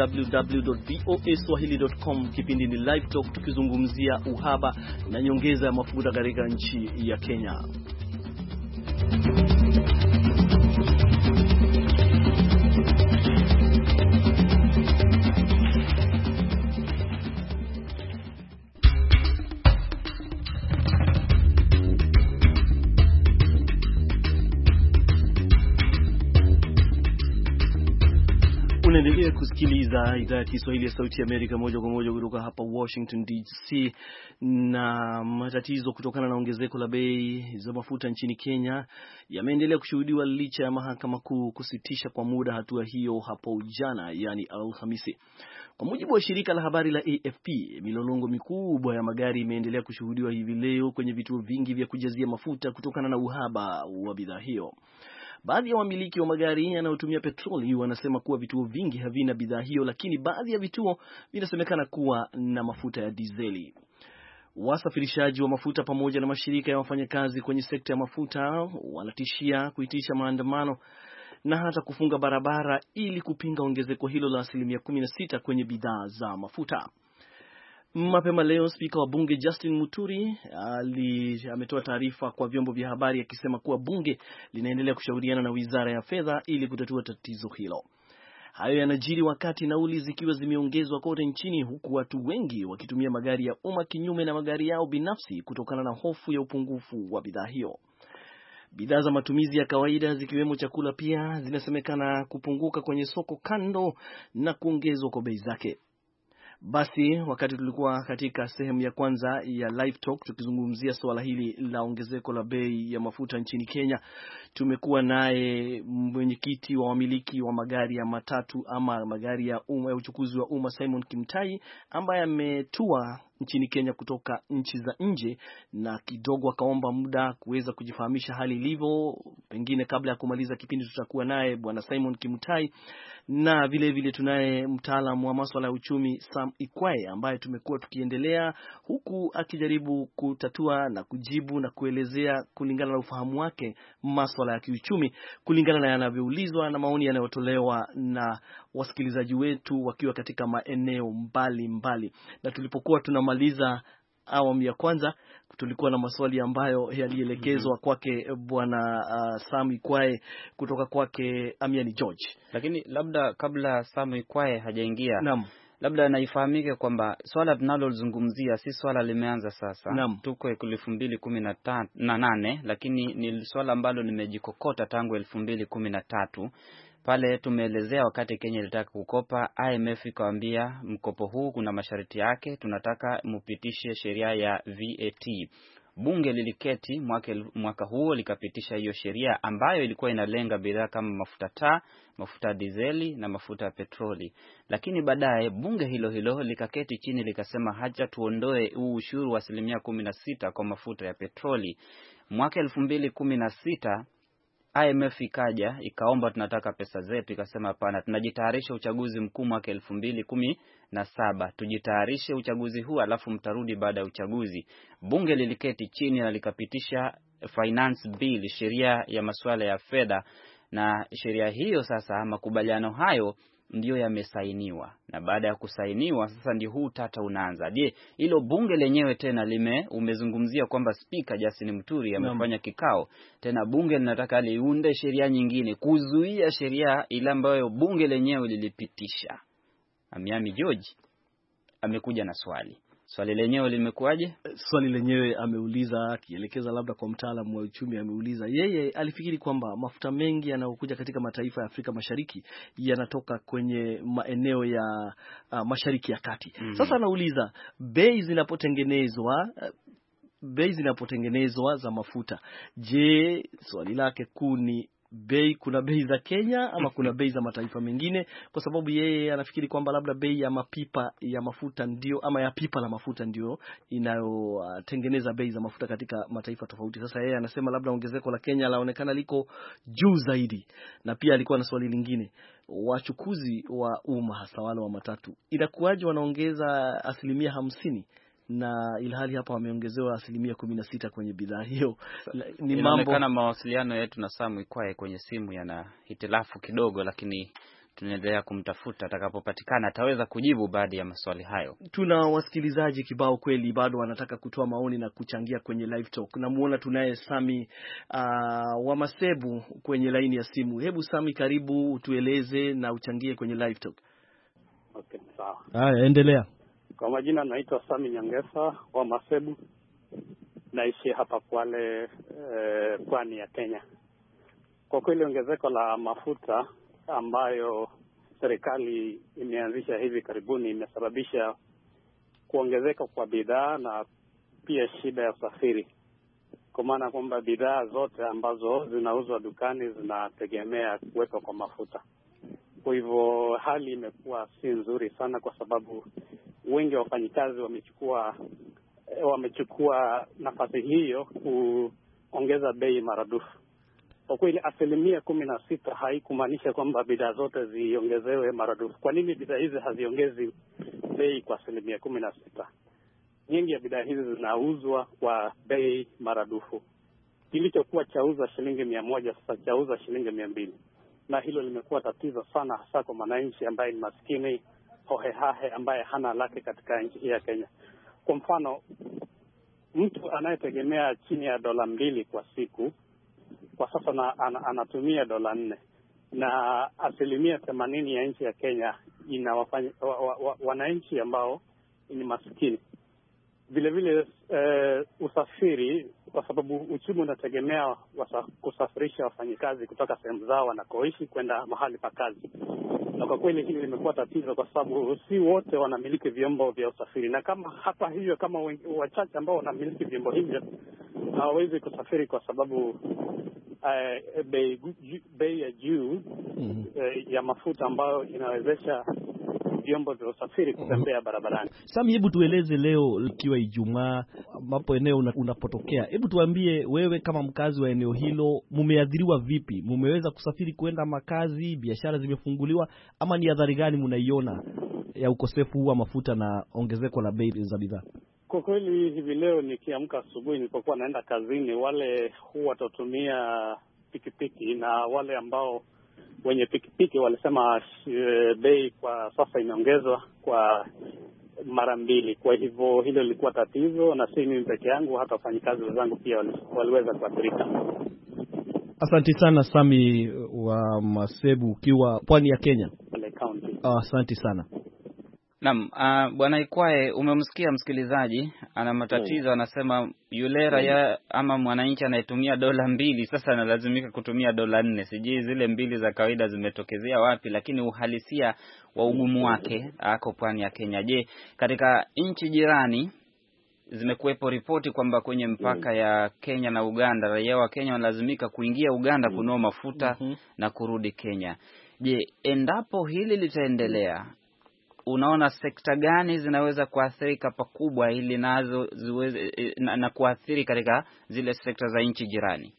www.voaswahili.com. Kipindi ni Live Talk, tukizungumzia uhaba na nyongeza ya mafuta katika nchi ya Kenya. Unaendelea kusikiliza idhaa ya Kiswahili ya Sauti ya Amerika moja kwa moja kutoka hapa Washington DC. Na matatizo kutokana na ongezeko la bei za mafuta nchini Kenya yameendelea kushuhudiwa licha ya mahakama kuu kusitisha kwa muda hatua hiyo hapo jana, yani Alhamisi. Kwa mujibu wa shirika la habari la AFP, milolongo mikubwa ya magari imeendelea kushuhudiwa hivi leo kwenye vituo vingi vya kujazia mafuta kutokana na uhaba wa bidhaa hiyo. Baadhi ya wamiliki wa magari yanayotumia petroli wanasema kuwa vituo vingi havina bidhaa hiyo, lakini baadhi ya vituo vinasemekana kuwa na mafuta ya dizeli. Wasafirishaji wa mafuta pamoja na mashirika ya wafanyakazi kwenye sekta ya mafuta wanatishia kuitisha maandamano na hata kufunga barabara ili kupinga ongezeko hilo la 16% kwenye bidhaa za mafuta. Mapema leo spika wa bunge Justin Muturi ametoa taarifa kwa vyombo vya habari akisema kuwa bunge linaendelea kushauriana na wizara ya fedha ili kutatua tatizo hilo. Hayo yanajiri wakati nauli zikiwa zimeongezwa kote nchini, huku watu wengi wakitumia magari ya umma kinyume na magari yao binafsi kutokana na hofu ya upungufu wa bidhaa hiyo. Bidhaa za matumizi ya kawaida zikiwemo chakula pia zinasemekana kupunguka kwenye soko kando na kuongezwa kwa bei zake. Basi wakati tulikuwa katika sehemu ya kwanza ya Live Talk tukizungumzia swala hili la ongezeko la bei ya mafuta nchini Kenya, tumekuwa naye mwenyekiti wa wamiliki wa magari ya matatu ama magari ya umma ya uchukuzi wa umma Simon Kimtai, ambaye ametua nchini Kenya kutoka nchi za nje na kidogo akaomba muda kuweza kujifahamisha hali ilivyo. Pengine kabla ya kumaliza kipindi tutakuwa naye bwana Simon Kimtai, na vile vile tunaye mtaalamu wa masuala ya uchumi Sam Ikwae ambaye tumekuwa tukiendelea huku akijaribu kutatua na kujibu na kuelezea kulingana na ufahamu wake masuala ya kiuchumi kulingana na yanavyoulizwa na maoni yanayotolewa na wasikilizaji wetu wakiwa katika maeneo mbali. Na tulipokuwa tunamaliza awamu ya kwanza tulikuwa na maswali ambayo yalielekezwa kwake bwana Sam Ikwae kutoka kwake Amiani George. Lakini labda kabla Sam Ikwae hajaingia, labda naifahamike kwamba swala tunalozungumzia si swala limeanza sasa. Tuko 2018, lakini ni swala ambalo limejikokota tangu 2013. Pale tumeelezea wakati Kenya ilitaka kukopa, IMF ikawaambia mkopo huu kuna masharti yake, tunataka mupitishe sheria ya VAT. Bunge liliketi mwaka huo likapitisha hiyo sheria ambayo ilikuwa inalenga bidhaa kama mafuta taa, mafuta dizeli na mafuta ya petroli. Lakini baadaye bunge hilo likaketi chini likasema haja tuondoe huu ushuru wa 16% kwa mafuta ya petroli. Mwaka 2016 IMF ikaja ikaomba tunataka pesa zetu, ikasema hapana, tunajitayarisha uchaguzi mkuu mwaka 2017, tujitayarishe uchaguzi huu alafu mtarudi baada ya uchaguzi. Bunge liliketi chini na likapitisha finance bill, sheria ya masuala ya fedha, na sheria hiyo sasa, makubaliano hayo ndio yamesainiwa, na baada ya kusainiwa sasa ndio huu tata unaanza. Je, hilo bunge lenyewe tena umezungumzia kwamba Speaker Justin Muturi amefanya kikao tena, bunge linataka liunde sheria nyingine kuzuia sheria ile ambayo bunge lenyewe lilipitisha. Amiani George amekuja na swali lenyewe limekuaje? Swali lenyewe ameuliza akielekeza labda kwa mtaalamu wa uchumi, ameuliza yeye alifikiri kwamba mafuta mengi yanayokuja katika mataifa ya Afrika Mashariki yanatoka kwenye maeneo ya Mashariki ya Kati. Sasa anauliza bei zinapotengenezwa za mafuta, je, swali lake kuu ni kuna bei za Kenya ama kuna bei za mataifa mengine, kwa sababu yeye anafikiri kwamba labda bei ya mapipa ya mafuta ndio ama ya pipa la mafuta ndio inayotengeneza bei za mafuta katika mataifa tofauti. Sasa yeye anasema labda ongezeko la Kenya laonekana liko juu zaidi. Na pia alikuwa na swali lingine, wachukuzi wa umma hasa wale wa matatu, inakuwaje wanaongeza 50% na ilhali hapa wameongezewa 16% kwenye bidhaa hiyo? Ni inaonekana mawasiliano yetu na Sam Ikwae kwenye simu yana hitilafu kidogo, lakini tunaendelea kumtafuta, atakapopatikana ataweza kujibu baadhi ya maswali hayo. Tuna wasikilizaji kibao kweli bado wanataka kutoa maoni na kuchangia kwenye Live Talk. Namuona tunaye Sami wa Masebu kwenye laini ya simu. Hebu Sami, karibu utueleze na uchangie kwenye Live Talk. Okay, sawa. Haya, endelea. Kwa majina naitwa Sami Nyangesa wa Masebu. Naishi hapa Kwale, pwani ya Kenya. Kwa kweli ongezeko la mafuta ambayo serikali imeanzisha hivi karibuni imesababisha kuongezeka kwa bidhaa na pia shida ya usafiri, kwa maana kwamba bidhaa zote ambazo zinauzwa dukani zinategemea kuwekwa kwa mafuta. Kwa hivyo hali imekuwa si nzuri sana, kwa sababu wengi wa wafanyikazi wamechukua nafasi hiyo kuongeza bei maradufu. Kwa kweli 16% haikumaanisha kwamba bidhaa zote ziongezewe maradufu. Kwa nini bidhaa hizi haziongezi bei kwa 16%? Nyingi ya bidhaa hizi zinauzwa kwa bei maradufu. Kilichokuwa chauza shilingi 100 sasa chauza shilingi 200. Na hilo limekuwa tatizo sana, hasa kwa mwananchi ambaye ni maskini hohehahe, ambaye hana lake katika nchi hii ya Kenya. Kwa mfano, mtu anayetegemea chini ya $2 kwa siku kwa sasa anatumia $4, na 80% ya nchi ya Kenya ina wananchi ambao ni maskini. Vile vile usafiri, kwa sababu uchumi unategemea kusafirisha wafanyikazi kutoka sehemu zao wanakoishi kwenda mahali pa kazi. Na kwa kweli hili limekuwa tatizo, kwa sababu si wote wanamiliki vyombo vya usafiri, na hata hivyo kama wachache ambao wanamiliki vyombo hivyo hawawezi kusafiri kwa sababu bei ya juu ya mafuta ambayo inawezesha vyombo vya usafiri kutembea barabarani. Sami, hebu tueleze leo ikiwa Ijumaa ambapo eneo unapotokea, hebu tuambie wewe kama mkazi wa eneo hilo, mumeadhiriwa vipi? Mumeweza kusafiri kwenda makazi, biashara zimefunguliwa, ama ni adhari gani mnaiona ya ukosefu wa mafuta na ongezeko la bei za bidhaa? Kwa kweli hivi leo nikiamka asubuhi nilipokuwa naenda kazini, wale huwa watatumia pikipiki, na wale ambao wenye pikipiki walisema bei kwa sasa imeongezwa kwa mara 2. Kwa hivyo hilo lilikuwa tatizo, na si mimi peke yangu, hata wafanyikazi wenzangu pia waliweza kuathirika. Asante sana Sami wa Masebu ukiwa pwani ya Kenya. Asante sana. Naam, Bwana Ikwae, umemsikia msikilizaji ana matatizo, anasema yule raia ama mwananchi anayetumia $2 sasa analazimika kutumia $4. Sijui zile 2 za kawaida zimetokezea wapi, lakini uhalisia wa ugumu wake ako pwani ya Kenya. Je, katika nchi jirani zimekuwepo ripoti kwamba kwenye mpaka ya Kenya na Uganda raia wa Kenya wanalazimika kuingia Uganda kununua mafuta na kurudi Kenya. Je, endapo hili litaendelea, unaona sekta gani zinaweza kuathirika pakubwa ili nazo ziweze na kuathiri katika zile sekta za nchi jirani?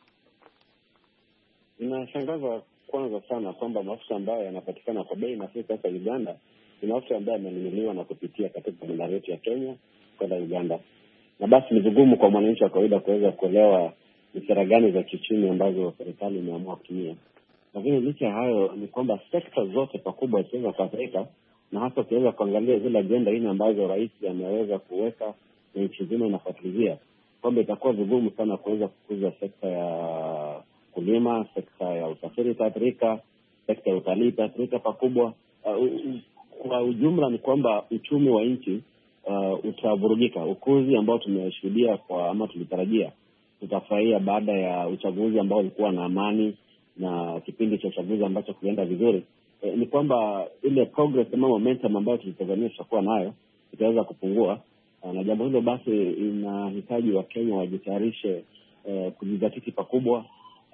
Inashangaza kwanza sana kwamba mafuta ambayo yanapatikana kwa bei nafuu sasa Uganda ni mafuta ambayo yamenunuliwa na kupitia katika bandari yetu ya Kenya kwenda Uganda. Na basi ni vigumu kwa mwananchi wa kawaida kuweza kuelewa ni sera gani za kiuchumi ambazo serikali imeamua kutumia. Lakini licha ya hayo ni kwamba sekta zote pakubwa zinaweza kuathirika, na hasa ukiweza kuangalia zile agenda hizi ambazo rais ameweza kuweka na nchi nzima inafuatilia, kwamba itakuwa vigumu sana kuweza kukuza sekta ya kulima, sekta ya usafiri itaathirika, sekta ya utalii itaathirika pakubwa. Kwa ujumla ni kwamba uchumi wa nchi utavurugika. Ukuzi ambao tumeshuhudia ama tulitarajia tutafurahia baada ya uchaguzi ambao ulikuwa na amani na kipindi cha uchaguzi ambacho kulienda vizuri, ni kwamba ile progress ama momentum ambayo tulitazamia tutakuwa nayo itaweza kupungua. Na jambo hilo basi inahitaji Wakenya wajitayarishe kujizatiti pakubwa,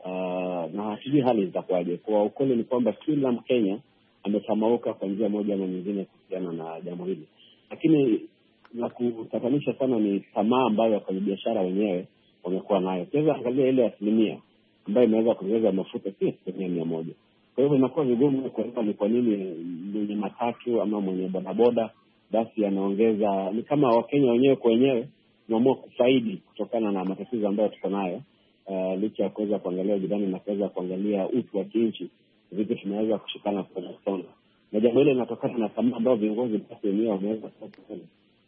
na hatujui hali zitakuwaje. Kwa ukweli ni kwamba kila Mkenya ametamauka kwa njia moja ama nyingine kuhusiana na jambo hili, lakini la kutatanisha sana ni tamaa ambayo wafanyabiashara wenyewe wamekuwa nayo. Kiweza angalia ile 1% ambayo imeweza kuongeza mafuta, si 100%. Kwa hivyo inakuwa vigumu kuelewa ni kwa nini mwenye matatu ama mwenye bodaboda basi anaongeza. Ni kama Wakenya wenyewe kwa wenyewe wameamua kufaidi kutokana na matatizo ambayo tuko nayo, licha ya kuweza kuangalia jirani na kuweza kuangalia utu wa nchi, vipi tunaweza kushikana kwa. Na jambo hilo linatokana na tamaa ambayo viongozi basi wenyewe wameweza kufanya.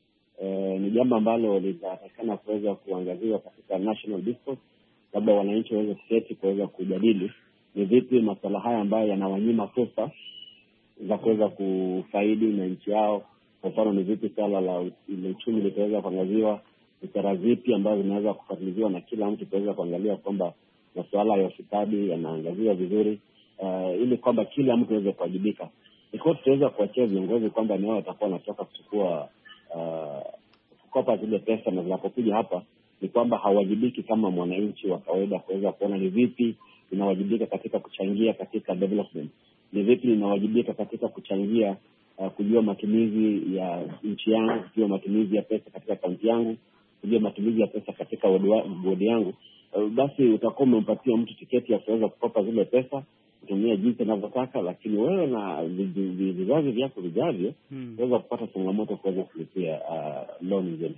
Ni jambo ambalo litatakana kuweza kuangaziwa katika national discourse, labda wananchi waweze kuketi kuweza kujadili ni vipi masuala haya ambayo yanawanyima fursa za kuweza kufaidi na nchi yao. Kwa mfano, ni vipi swala la uchumi litaweza kuangaziwa, ni sera zipi ambazo zinaweza kufuatiliwa na kila mtu kuweza kuangalia kwamba masuala ya ufisadi yanaangaziwa vizuri, ili kwamba kila mtu aweze kuwajibika. Ikiwa tutaweza kuachia viongozi kwamba ni wao watakuwa wanatoka kuchukua kukopa zile pesa, na zinapokuja hapa ni kwamba hawajibiki kama mwananchi wa kawaida kuweza kuona ni vipi inawajibika katika kuchangia katika development, ni vipi inawajibika katika kuchangia kujua matumizi ya nchi yangu, kujua matumizi ya pesa katika kaunti yangu, kujua matumizi ya pesa katika wodi yangu. Basi utakuwa umempatia mtu tiketi ya kuweza kukopa zile pesa, kutumia jinsi anavyotaka, lakini wewe na vizazi vyako vijavyo waweza kupata changamoto kuweza kulipia loan nzima.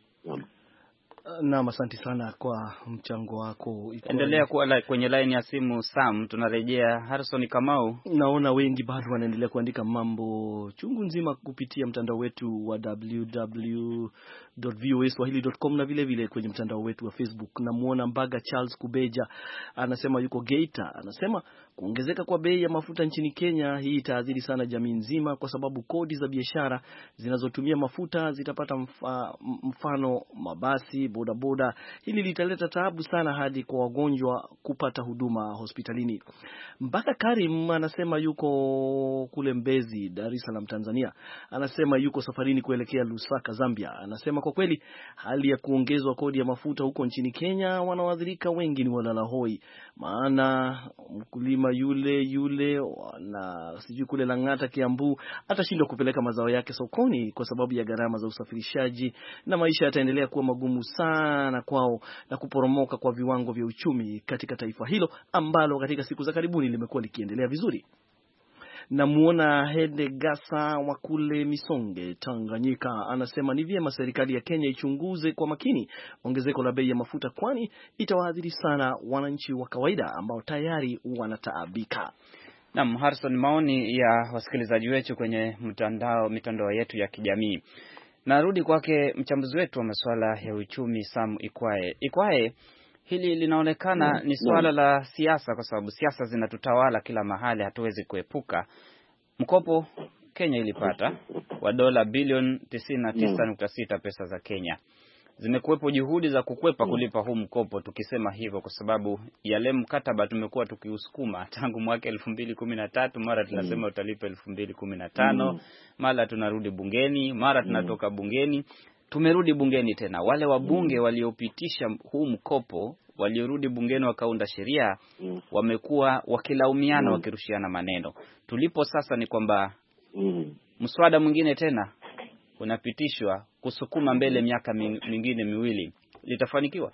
Naam, asante sana kwa mchango wako. Endelea kuwa kwenye line ya simu Sam, tunarejea Harrison Kamau. Naona wengi bado wanaendelea kuandika mambo chungu nzima kupitia mtandao wetu wa www.voaswahili.com na vile vile kwenye mtandao wetu wa Facebook. Namuona Mbaga Charles Kubeja anasema yuko Geita, anasema kuongezeka kwa bei ya mafuta nchini Kenya hii itaathiri sana jamii nzima, kwa sababu kodi za biashara zinazotumia mafuta zitapata mfano mabasi, bodaboda. Hili litaleta taabu sana hadi kwa wagonjwa kupata huduma hospitalini. Mpaka Karim anasema yuko kule Mbezi, Dar es Salaam, Tanzania. Anasema yuko safarini kuelekea Lusaka, Zambia. Anasema kwa kweli hali ya kuongezwa kodi ya mafuta huko nchini Kenya, wanaoathirika wengi ni walalahoi. Maana mkulima yule na sijui kule Lang'ata, Kiambu atashindwa kupeleka mazao yake sokoni kwa sababu ya gharama za usafirishaji, na maisha yataendelea kuwa magumu sana kwao na kuporomoka kwa viwango vya uchumi katika taifa hilo ambalo katika siku za karibuni limekuwa likiendelea vizuri. Namuona Hede Gasa wa kule Misonge, Tanganyika, anasema ni vyema serikali ya Kenya ichunguze kwa makini ongezeko la bei ya mafuta, kwani itawaathiri sana wananchi wa kawaida ambao tayari wanataabika. Naam, Harrison, maoni ya wasikilizaji wetu kwenye mitandao yetu ya kijamii. Narudi kwake mchambuzi wetu wa masuala ya uchumi Sam Ikwae. Hili linaonekana ni swala la siasa, kwa sababu siasa zinatutawala kila mahali, hatuwezi kuepuka. Mkopo Kenya ilipata wa dola bilioni 99.6 pesa za Kenya. Zimekuwepo juhudi za kukwepa kulipa huu mkopo, tukisema hivyo kwa sababu yale mkataba tumekuwa tukiusukuma tangu mwaka 2013, mara tunasema utalipa 2015, mara tunarudi bungeni, mara tunatoka bungeni, tumerudi bungeni tena. Wale wabunge waliopitisha huu mkopo, waliorudi bungeni wakaunda sheria, wamekuwa wakilaumiana, wakirushiana maneno. Tulipo sasa ni kwamba mswada mwingine tena unapitishwa kusukuma mbele miaka mingine miwili. Litafanikiwa?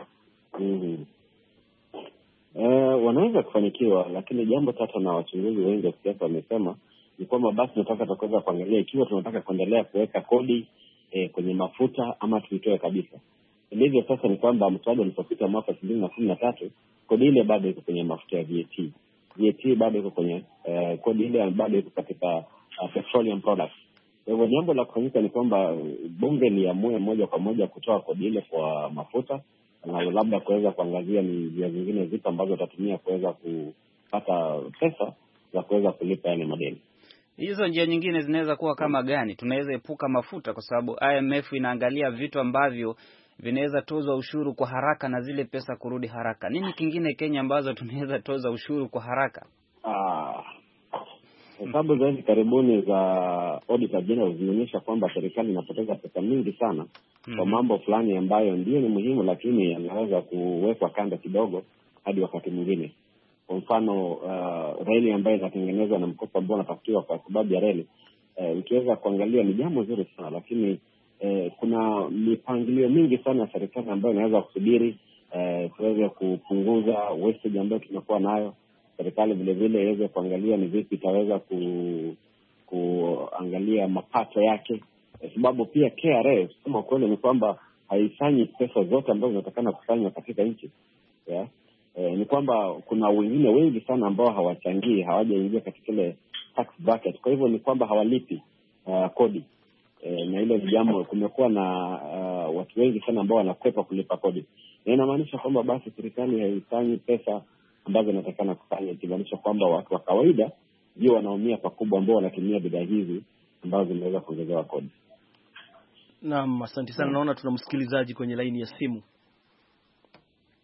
Wanaweza kufanikiwa, lakini jambo tata na wachunguzi wengi wa siasa wamesema ni kwamba basi tunataka tukaweza kuangalia ikiwa tunataka kuendelea kuweka kodi kwenye mafuta ama tuitoe kabisa. Hivyo sasa ni kwamba mswada ulipopita mwaka 2013, kodi ile bado iko kwenye mafuta ya VAT. VAT bado iko kwenye kodi ile bado iko katika petroleum products. Kwa hivyo jambo la kufanyika ni kwamba bunge liamue moja kwa moja kutoa kodi ile kwa mafuta, na labda kuweza kuangazia ni njia zingine zipo ambazo watatumia kuweza kupata pesa za kuweza kulipa yale madeni. Hizo njia nyingine zinaweza kuwa kama gani? Tunaweza epuka mafuta kwa sababu IMF inaangalia vitu ambavyo vinaweza tozwa ushuru kwa haraka na zile pesa kurudi haraka. Nini kingine Kenya ambazo tunaweza toza ushuru kwa haraka? Hesabu za hivi karibuni za Auditor General zinaonyesha kwamba serikali inapoteza pesa mingi sana kwa mambo fulani ambayo ndio ni muhimu, lakini yanaweza kuwekwa kando kidogo hadi wakati mwingine. Kwa mfano reli ambayo inatengenezwa na mkopo ambao unatafutiwa kwa sababu ya reli, ukiweza kuangalia ni jambo zuri sana, lakini kuna mipangilio mingi sana ya serikali ambayo inaweza kusubiri tuweze kupunguza wastage ambayo tumekuwa nayo. Serikali vile vile iweze kuangalia ni vipi itaweza kuangalia mapato yake, sababu pia KRA kama kweli ni kwamba haisanyi pesa zote ambazo zinatakana kufanywa katika nchi. Ni kwamba kuna wengine wengi sana ambao hawachangii, hawajaingia katika ile tax bracket. Kwa hivyo ni kwamba hawalipi kodi. Na ile ni jambo, kumekuwa na watu wengi sana ambao wanakwepa kulipa kodi. Na inamaanisha kwamba basi serikali haisanyi pesa ambazo zinatakana kufanya, ikimaanisha kwamba watu wa kawaida ndio wanaumia pakubwa ambao wanatumia bidhaa hizi ambazo zimeweza kuongezewa kodi. Naam, asante sana. Naona tuna msikilizaji kwenye laini ya simu.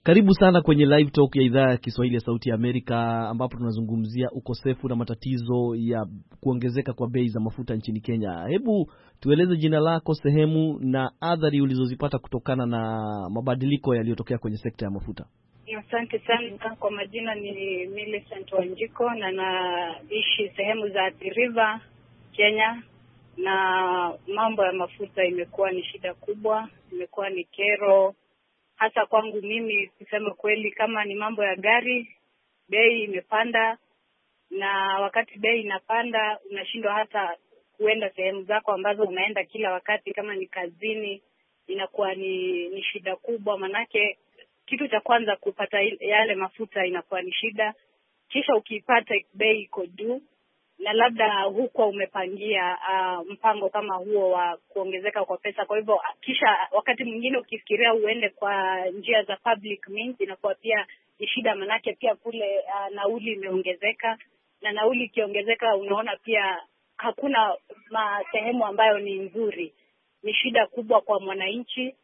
Karibu sana kwenye live talk ya idhaa ya Kiswahili ya Sauti ya Amerika, ambapo tunazungumzia ukosefu na matatizo ya kuongezeka kwa bei za mafuta nchini Kenya. Hebu tueleze jina lako, sehemu na athari ulizozipata kutokana na mabadiliko yaliyotokea kwenye sekta ya mafuta. Asante sana. Kwa majina ni Millicent Wanjiko na naishi sehemu za Athi River, Kenya, na mambo ya mafuta imekuwa ni shida kubwa, imekuwa ni kero. Hasa kwangu mimi, kusema kweli, kama ni mambo ya gari, bei imepanda, na wakati bei inapanda unashindwa hata kuenda sehemu zako ambazo unaenda kila wakati. Kama ni kazini, inakuwa ni shida kubwa, manake kitu cha kwanza kupata yale mafuta inakuwa ni shida. Kisha ukipata bei iko juu, na labda huko umepangia mpango kama huo wa kuongezeka kwa pesa. Kwa hivyo kisha wakati mwingine ukifikiria uende kwa njia za public means, inakuwa pia ni shida, manake pia kule nauli imeongezeka, na nauli ikiongezeka unaona pia hakuna sehemu ambayo ni nzuri. Ni shida kubwa kwa mwananchi.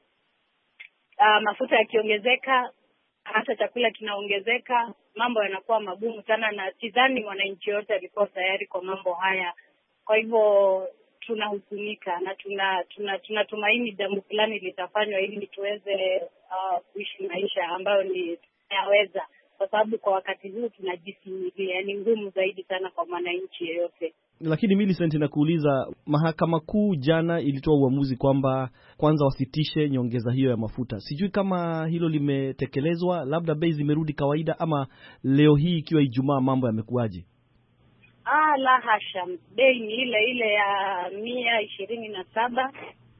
Mafuta yakiongezeka, hata chakula kinaongezeka, mambo yanakuwa magumu sana, na sidhani mwananchi yote alikuwa tayari kwa mambo haya. Kwa hivyo tunahuzunika na tunatumaini jambo fulani litafanywa ili tuweze kuishi maisha ambayo ni yaweza, kwa sababu kwa wakati huu tunajisimulia ni ngumu zaidi sana kwa mwananchi yeyote. Lakini Millicent, nakuuliza, Mahakama Kuu jana ilitoa uamuzi kwamba kwanza wasitishe nyongeza hiyo ya mafuta. Sijui kama hilo limetekelezwa, labda bei zimerudi kawaida, ama leo hii ikiwa Ijumaa mambo yamekuaje? La hasha, bei ni ile ya 127.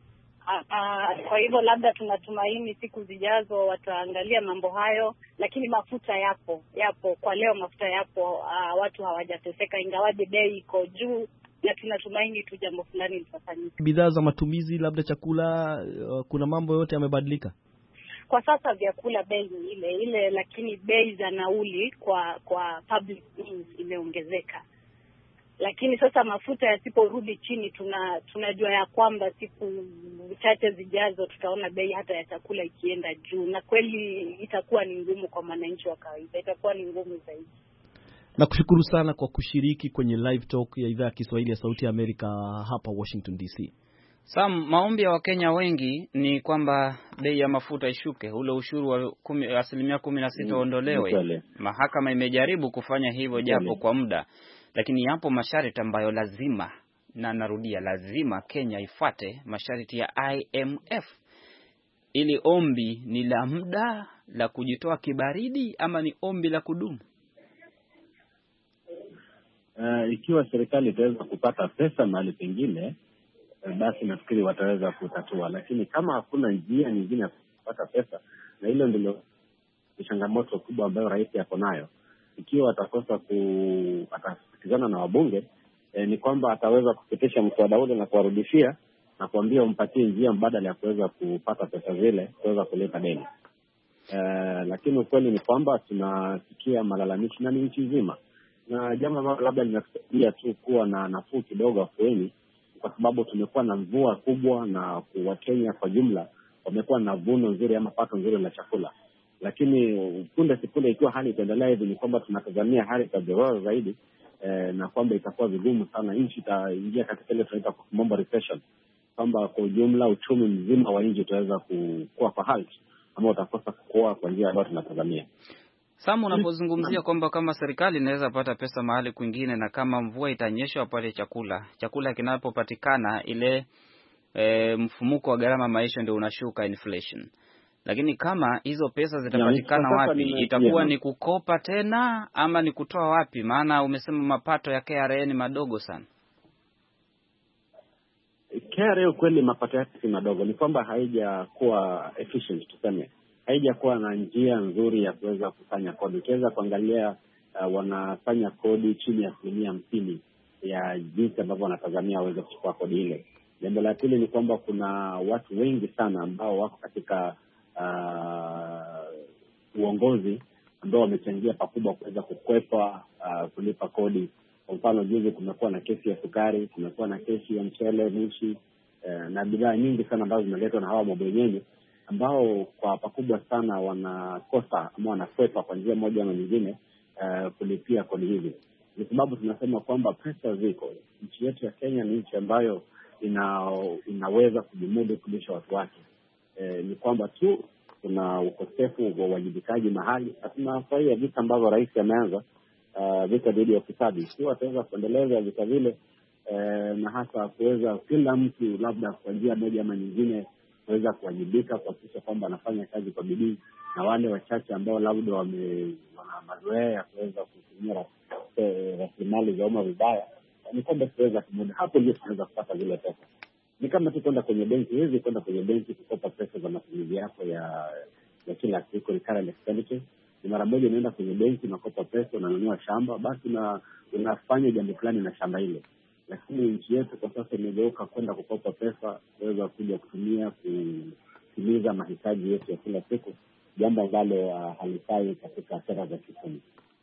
Kwa hivyo labda tunatumaini siku zijazo wataangalia mambo hayo, lakini mafuta yapo kwa leo, mafuta yapo. Watu hawajateseka ingawaje bei iko juu, na tunatumaini tu jambo fulani litafanyika. Bidhaa za matumizi, labda chakula, kuna mambo yote yamebadilika? Kwa sasa vyakula bei ni ile, lakini bei za nauli kwa public means imeongezeka. Lakini sasa mafuta yasiporudi chini, tunajua ya kwamba siku chache zijazo tutaona bei hata ya chakula ikienda juu, na kweli itakuwa ni ngumu kwa mwananchi wa kawaida, itakuwa ni ngumu zaidi. Nakushukuru sana kwa kushiriki kwenye live talk ya idhaa ya Kiswahili ya Sauti ya Amerika hapa Washington DC. Sam, maombi ya Wakenya wengi ni kwamba bei ya mafuta ishuke, ule ushuru wa 16% uondolewe. Mahakama imejaribu kufanya hivyo japo kwa muda, lakini yapo masharti ambayo lazima, na narudia, lazima Kenya ifuate masharti ya IMF. Ili ombi ni la muda, la kujitoa kibaridi, ama ni ombi la kudumu? Ikiwa serikali itaweza kupata pesa mahali pengine, basi nafikiri wataweza kutatua. Lakini kama hakuna njia nyingine ya kupata pesa, na hilo ndilo changamoto kubwa ambayo rais yako nayo, ikiwa atakosa atasikizana na wabunge, ni kwamba ataweza kupitisha mswada ule na kuwarudishia na kuambia umpatie njia mbadala ya kuweza kupata pesa zile, kuweza kulipa deni. Lakini ukweli ni kwamba tunasikia malalamishi na ni nchi nzima, na jambo ambalo labda linasaidia tu kuwa na nafuu kidogo afueni, kwa sababu tumekuwa na mvua kubwa, na Wakenya kwa jumla wamekuwa na vuno nzuri ama pato nzuri la chakula. Lakini punde ikiwa hali itaendelea hivi, ni kwamba tunatazamia hali itadorora zaidi, na kwamba itakuwa vigumu sana, nchi itaingia katika ile tunaita kwa mambo recession, kwamba kwa ujumla uchumi mzima wa nchi utaweza kukua kwa halt, ama utakosa kukua kwa njia ambayo tunatazamia. Samu, unapozungumzia kwamba kama serikali inaweza pata pesa mahali kwingine, na kama mvua itanyesha wapate chakula kinapopatikana, ile mfumuko wa gharama maisha ndio unashuka, inflation. Lakini kama hizo pesa zitapatikana wapi? Itakuwa ni kukopa tena ama ni kutoa wapi? Maana umesema mapato ya KRA ni madogo sana. KRA kweli mapato yake si madogo, ni kwamba haijakuwa efficient, tuseme. Haijakuwa na njia nzuri ya kuweza kufanya kodi. Ukiweza kuangalia wanafanya kodi chini ya 50% ya jinsi ambavyo wanatazamia waweze kuchukua kodi ile. Jambo la pili ni kwamba kuna watu wengi sana ambao wako katika uongozi ambao wamechangia pakubwa kuweza kukwepa kulipa kodi. Kwa mfano, juzi kumekuwa na kesi ya sukari, kumekuwa na kesi ya mchele, mishi, na bidhaa nyingi sana ambazo zimeletwa na hawa mabwenyenye ambao kwa pakubwa sana wanakosa ama wanakwepa kwa njia moja ama nyingine kulipia kodi hizi. Ni sababu tunasema kwamba pesa ziko. Nchi yetu ya Kenya ni nchi ambayo inaweza kujimudu kulisha watu wake. Ni kwamba tu kuna ukosefu wa uwajibikaji mahali. Tunafurahia vita ambavyo rais ameanza, vita dhidi ya ufisadi. Sio ataweza kuendeleza vita vile, na hasa kuweza kila mtu labda kwa njia moja ama nyingine kuweza kuwajibika, kuhakikisha kwamba anafanya kazi kwa bidii, na wale wachache ambao labda wana mazoea ya kuweza kutumia rasilimali za umma vibaya, ni kwamba tuweza kumudu. Hapo ndio tunaweza kupata zile pesa. Ni kama tu kwenda kwenye benki. Huwezi kwenda kwenye benki kukopa pesa za matumizi yako ya kila siku, recurrent expenditure. Ni mara moja unaenda kwenye benki, unakopa pesa, unanunua shamba, basi unafanya jambo fulani na shamba hilo. Lakini nchi yetu kwa sasa imegeuka kwenda kukopa pesa kuweza kuja kutumia kutimiza mahitaji yetu ya kila siku, jambo ambalo halifai katika sera za kiuchumi.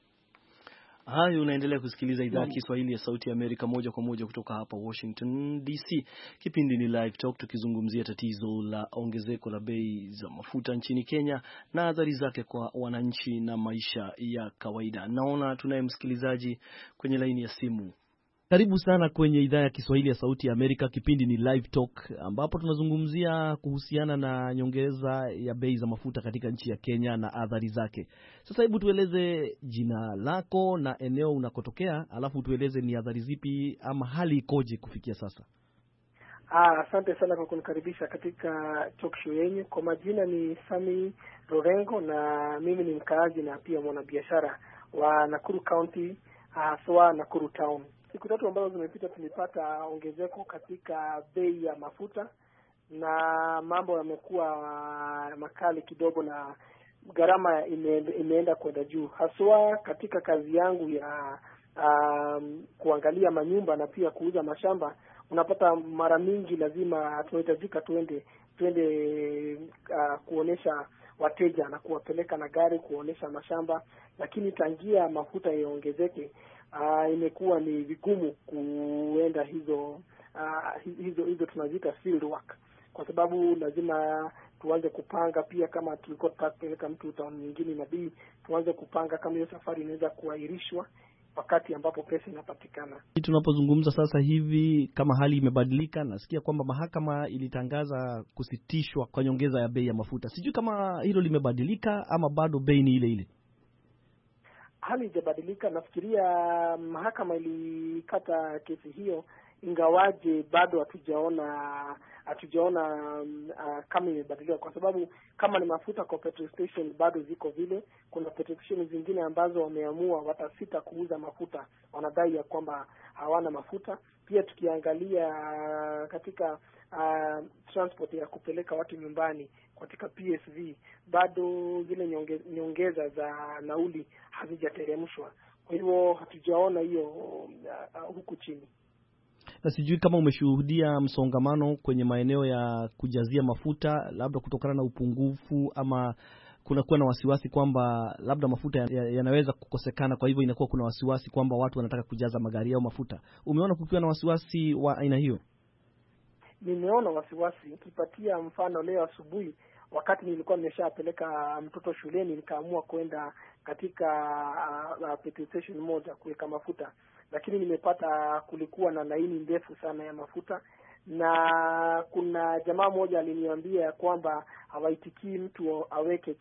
Hayo unaendelea kusikiliza idhaa ya Kiswahili ya Sauti ya Amerika moja kwa moja kutoka hapa Washington DC. Kipindi ni Live Talk, tukizungumzia tatizo la ongezeko la bei za mafuta nchini Kenya na athari zake kwa wananchi na maisha ya kawaida. Naona tunaye msikilizaji kwenye laini ya simu. Karibu sana kwenye idhaa ya Kiswahili ya Sauti ya Amerika. Kipindi ni Live Talk ambapo tunazungumzia kuhusiana na nyongeza ya bei za mafuta katika nchi ya Kenya na athari zake. Sasa hebu tueleze jina lako na eneo unakotokea, alafu tueleze ni athari zipi ama hali ikoje kufikia sasa. Asante sana kwa kunikaribisha katika talk show yenu. Kwa majina ni Sami Rorengo na mimi ni mkaaji na pia mwanabiashara wa Nakuru County, haswa Nakuru Town. Siku tatu ambazo zimepita tulipata ongezeko katika bei ya mafuta na mambo yamekuwa makali kidogo na gharama imeenda kwenda juu. Haswa katika kazi yangu ya kuangalia manyumba na pia kuuza mashamba, unapata mara mingi lazima tunahitajika tuende kuonesha wateja na kuwapeleka na gari kuonesha mashamba, lakini tangia mafuta yaongezeke imekuwa ni vigumu kuenda hizo tunaziita field work, kwa sababu lazima tuanze kupanga pia. Kama tulikuwa tutapeleka mtu town nyingine, inabidi tuanze kupanga kama hiyo safari inaweza kuahirishwa wakati ambapo pesa inapatikana. Tunapozungumza sasa hivi, kama hali imebadilika, nasikia kwamba mahakama ilitangaza kusitishwa kwa nyongeza ya bei ya mafuta. Sijui kama hilo limebadilika ama bado bei ni ile ile. Hali haijabadilika. Nafikiria mahakama ilikata kesi hiyo, ingawaje bado hatujaona kama imebadilika, kwa sababu kama ni mafuta kwa petrol station bado ziko vile. Kuna petrol station zingine ambazo wameamua watasita kuuza mafuta, wanadai ya kwamba hawana mafuta. Pia tukiangalia katika transport ya kupeleka watu nyumbani katika PSV, bado zile nyongeza za nauli hazijateremshwa. Kwa hivyo hatujaona hiyo huku chini. Na sijui kama umeshuhudia msongamano kwenye maeneo ya kujazia mafuta, labda kutokana na upungufu, ama kunakuwa na wasiwasi kwamba labda mafuta yanaweza kukosekana, kwa hivyo inakuwa kuna wasiwasi kwamba watu wanataka kujaza magari yao mafuta. Umeona kukiwa na wasiwasi wa aina hiyo? Nimeona wasiwasi. Nikipatia mfano, leo asubuhi wakati nilikuwa nimeshapeleka mtoto shuleni, nikaamua kwenda katika petrol station moja kuweka mafuta, lakini nimepata kulikuwa na laini ndefu sana ya mafuta, na kuna jamaa mmoja aliniambia kwamba hawaitikii mtu aweke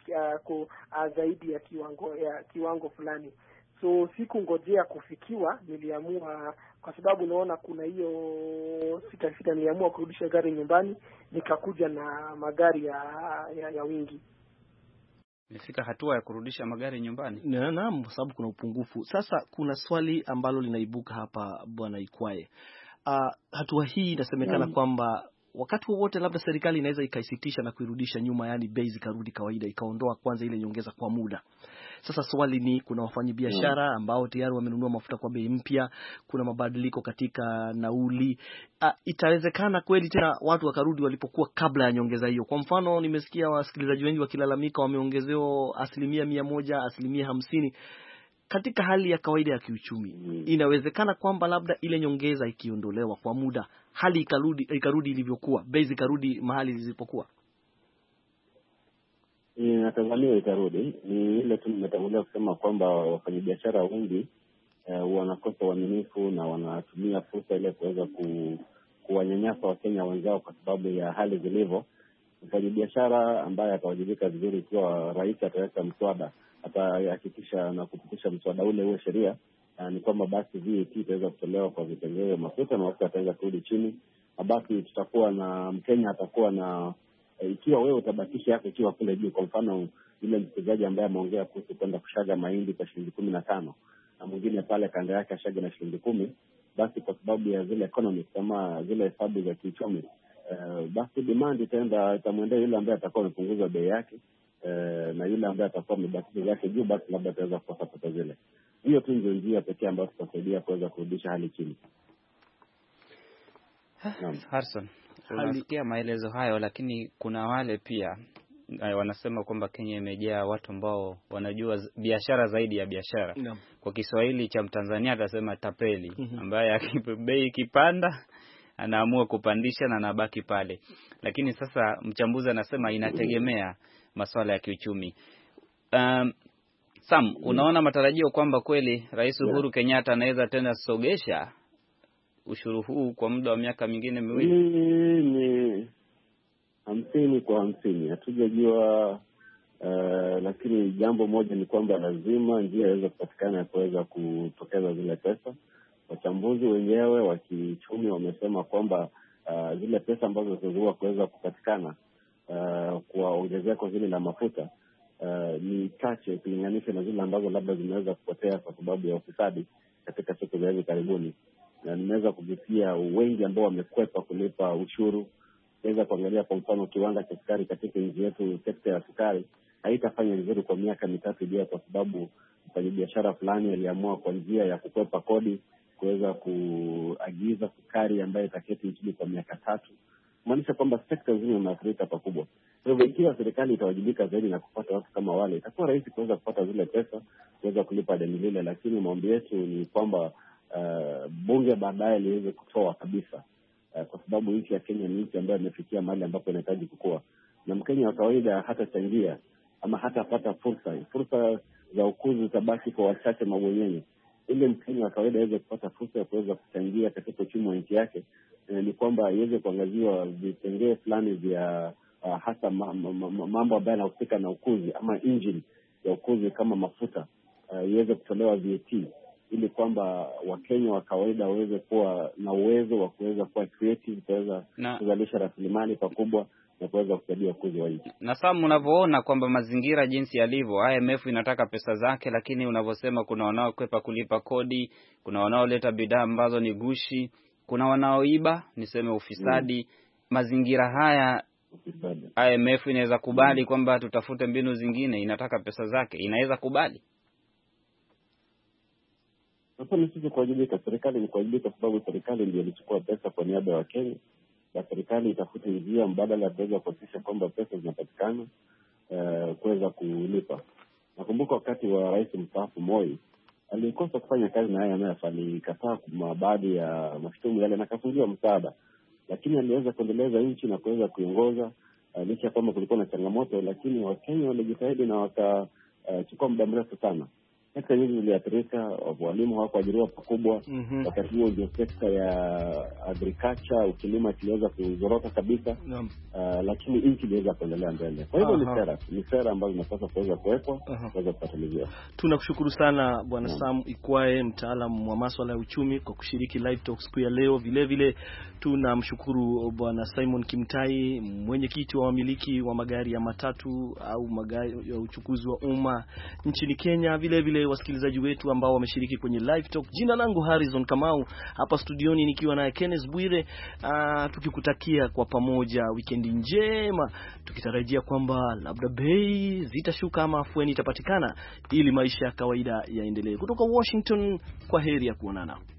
zaidi ya kiwango fulani. So siku ngojea kufikiwa, niliamua, kwa sababu naona kuna hiyo sita, niliamua kurudisha gari nyumbani, nikakuja na magari ya wingi. Nifika hatua ya kurudisha magari nyumbani? Naam, kwa sababu kuna upungufu. Sasa kuna swali ambalo linaibuka hapa, Bwana Ikwaye. Hatua hii inasemekana kwamba wakati wowote labda serikali inaweza ikaisitisha na kuirudisha nyuma, yani bei zikarudi kawaida, ikaondoa kwanza ile nyongeza kwa muda. Sasa swali ni, kuna wafanyabiashara ambao tayari wamenunua mafuta kwa bei mpya, kuna mabadiliko katika nauli. Itawezekana kweli tena watu wakarudi walipokuwa kabla ya nyongeza hiyo? Kwa mfano, nimesikia wasikilizaji wengi wakilalamika wameongezewa 100%, 50%. Katika hali ya kawaida ya kiuchumi, inawezekana kwamba labda ile nyongeza ikiondolewa kwa muda, hali ikarudi ilivyokuwa, bei zikarudi mahali zilipokuwa? Inatazamiwa itarudi. Ni ile tu nimetangulia kusema kwamba wafanyabiashara wengi wanakosa uaminifu na wanatumia fursa ile kuweza kuwanyanyasa Wakenya wenzao kwa sababu ya hali zilivyo. Mfanyabiashara ambaye atawajibika vizuri, ikiwa rais ataweka mswada, atahakikisha na kupitisha mswada ule uwe sheria, ni kwamba basi VAT itaweza kutolewa kwa vitengeo vya mafuta na watu wataweza kurudi chini, na basi tutakuwa na Mkenya atakuwa na ikiwa wewe utabakisha yako ikiwa kule juu. Kwa mfano yule mchezaji ambaye ameongea kuhusu kwenda kushaga mahindi kwa shilingi 15 na mwingine pale kanda yake ashaga na shilingi 10, basi kwa sababu ya zile economics kama zile hesabu za kiuchumi, basi demand itamwendea yule ambaye atakuwa amepunguza bei yake, na yule ambaye atakuwa amebakisha yake juu, basi labda ataweza kukosa pesa zile. Hiyo tu ndio njia pekee ambayo tutasaidia kuweza kurudisha hali chini. Harrison, unasikia maelezo hayo, lakini kuna wale pia wanasema kwamba Kenya imejaa watu ambao wanajua biashara zaidi ya biashara. Kwa Kiswahili cha Mtanzania atasema tapeli, ambaye bei ikipanda anaamua kupandisha na anabaki pale. Lakini sasa mchambuzi anasema inategemea masuala ya kiuchumi. Sam, unaona matarajio kwamba kweli Rais Uhuru Kenyatta anaweza tena sogesha ushuru huu kwa muda wa miaka mingine miwili? Ni 50 kwa 50, hatujajua. Lakini jambo moja ni kwamba lazima njia iweze kupatikana ya kuweza kutokeza zile pesa. Wachambuzi wenyewe wa kiuchumi wamesema kwamba zile pesa ambazo zitazuia kuweza kupatikana kwa ongezeko zile la mafuta ni chache kulinganisha na zile ambazo labda zinaweza kupotea kwa sababu ya ufisadi katika siku za hivi karibuni. Na nimeweza kugusia wengi ambao wamekwepa kulipa ushuru. Naweza kuangalia kwa mfano kiwanda cha sukari katika nchi yetu, sekta ya sukari haitafanya vizuri kwa miaka mitatu ijayo, kwa sababu mfanyabiashara fulani aliamua kwa njia ya kukwepa kodi kuweza kuagiza sukari ambayo itaketi nchini kwa miaka 3, kumaanisha kwamba sekta nzima imeathirika pakubwa. Kwa hivyo ikiwa serikali itawajibika zaidi na kupata watu kama wale, itakuwa rahisi kuweza kupata zile pesa kuweza kulipa deni lile. Lakini maombi yetu ni kwamba bunge baadaye liweze kutoa kabisa, kwa sababu nchi ya Kenya ni nchi ambayo imefikia mahali ambapo inahitaji kukua, na Mkenya wa kawaida hatachangia ama hatapata fursa za ukuzi zitabaki kwa wachache mabwenyenye. Ile Mkenya wa kawaida aweze kupata fursa ya kuweza kuchangia katika uchumi wa nchi yake, ni kwamba iweze kuangaziwa vitengee fulani vya hasa mambo ambayo yanahusika na ukuzi ama engine ya ukuzi kama mafuta, iweze kutolewa VAT, ili kwamba Wakenya wa kawaida waweze kuwa na uwezo wa kuweza kuwa creative, kuweza kuzalisha rasilimali pakubwa na kuweza kusaidia ukuzi wa nchi. Na sasa mnavyoona kwamba mazingira jinsi yalivyo, IMF inataka pesa zake, lakini unavyosema kuna wanaokwepa kulipa kodi, kuna wanaoleta bidhaa ambazo ni gushi, kuna wanaoiba, niseme ufisadi. Mazingira haya IMF inaweza kubali kwamba tutafute mbinu zingine? Inataka pesa zake, inaweza kubali? Sasa ni sisi kuwajibika, serikali ni kuwajibika, kwa sababu serikali ndio ilichukua pesa kwa niaba ya Wakenya, na serikali itafute njia mbadala kuweza kuhakikisha kwamba pesa zinapatikana kuweza kulipa. Nakumbuka wakati wa rais mstaafu Moi alikosa kufanya kazi na IMF, alikataa baadhi ya mashtaka yale na kafungiwa msaada, lakini aliweza kuendeleza nchi na kuweza kuiongoza licha kwamba kulikuwa na changamoto, lakini Wakenya walijitahidi na wakachukua muda mrefu sana. Sekta nyingi ziliathirika, walimu hawakuajiriwa pakubwa. Wakati huo ndio sekta ya agriculture, ukilima kiliweza kuzorota kabisa. Lakini nchi iliweza kuendelea mbele. Kwa hivyo ni sera ambazo zinapaswa kuweza kuwekwa, kuweza kufuatiliwa. Tunakushukuru sana Bwana Sam Ikwae, mtaalamu wa masuala ya uchumi, kwa kushiriki live talk siku ya leo. Vile vile tunamshukuru Bwana Simon Kimtai, mwenyekiti wa wamiliki wa magari ya matatu au magari ya uchukuzi wa umma nchini Kenya. Vile vile wasikilizaji wetu ambao wameshiriki kwenye live talk. Jina langu Harrison Kamau, hapa studioni nikiwa na Kenneth Bwire, tukikutakia kwa pamoja weekend njema, tukitarajia kwamba labda bei zitashuka ama afueni itapatikana ili maisha ya kawaida yaendelee. Kutoka Washington, kwa heri ya kuonana.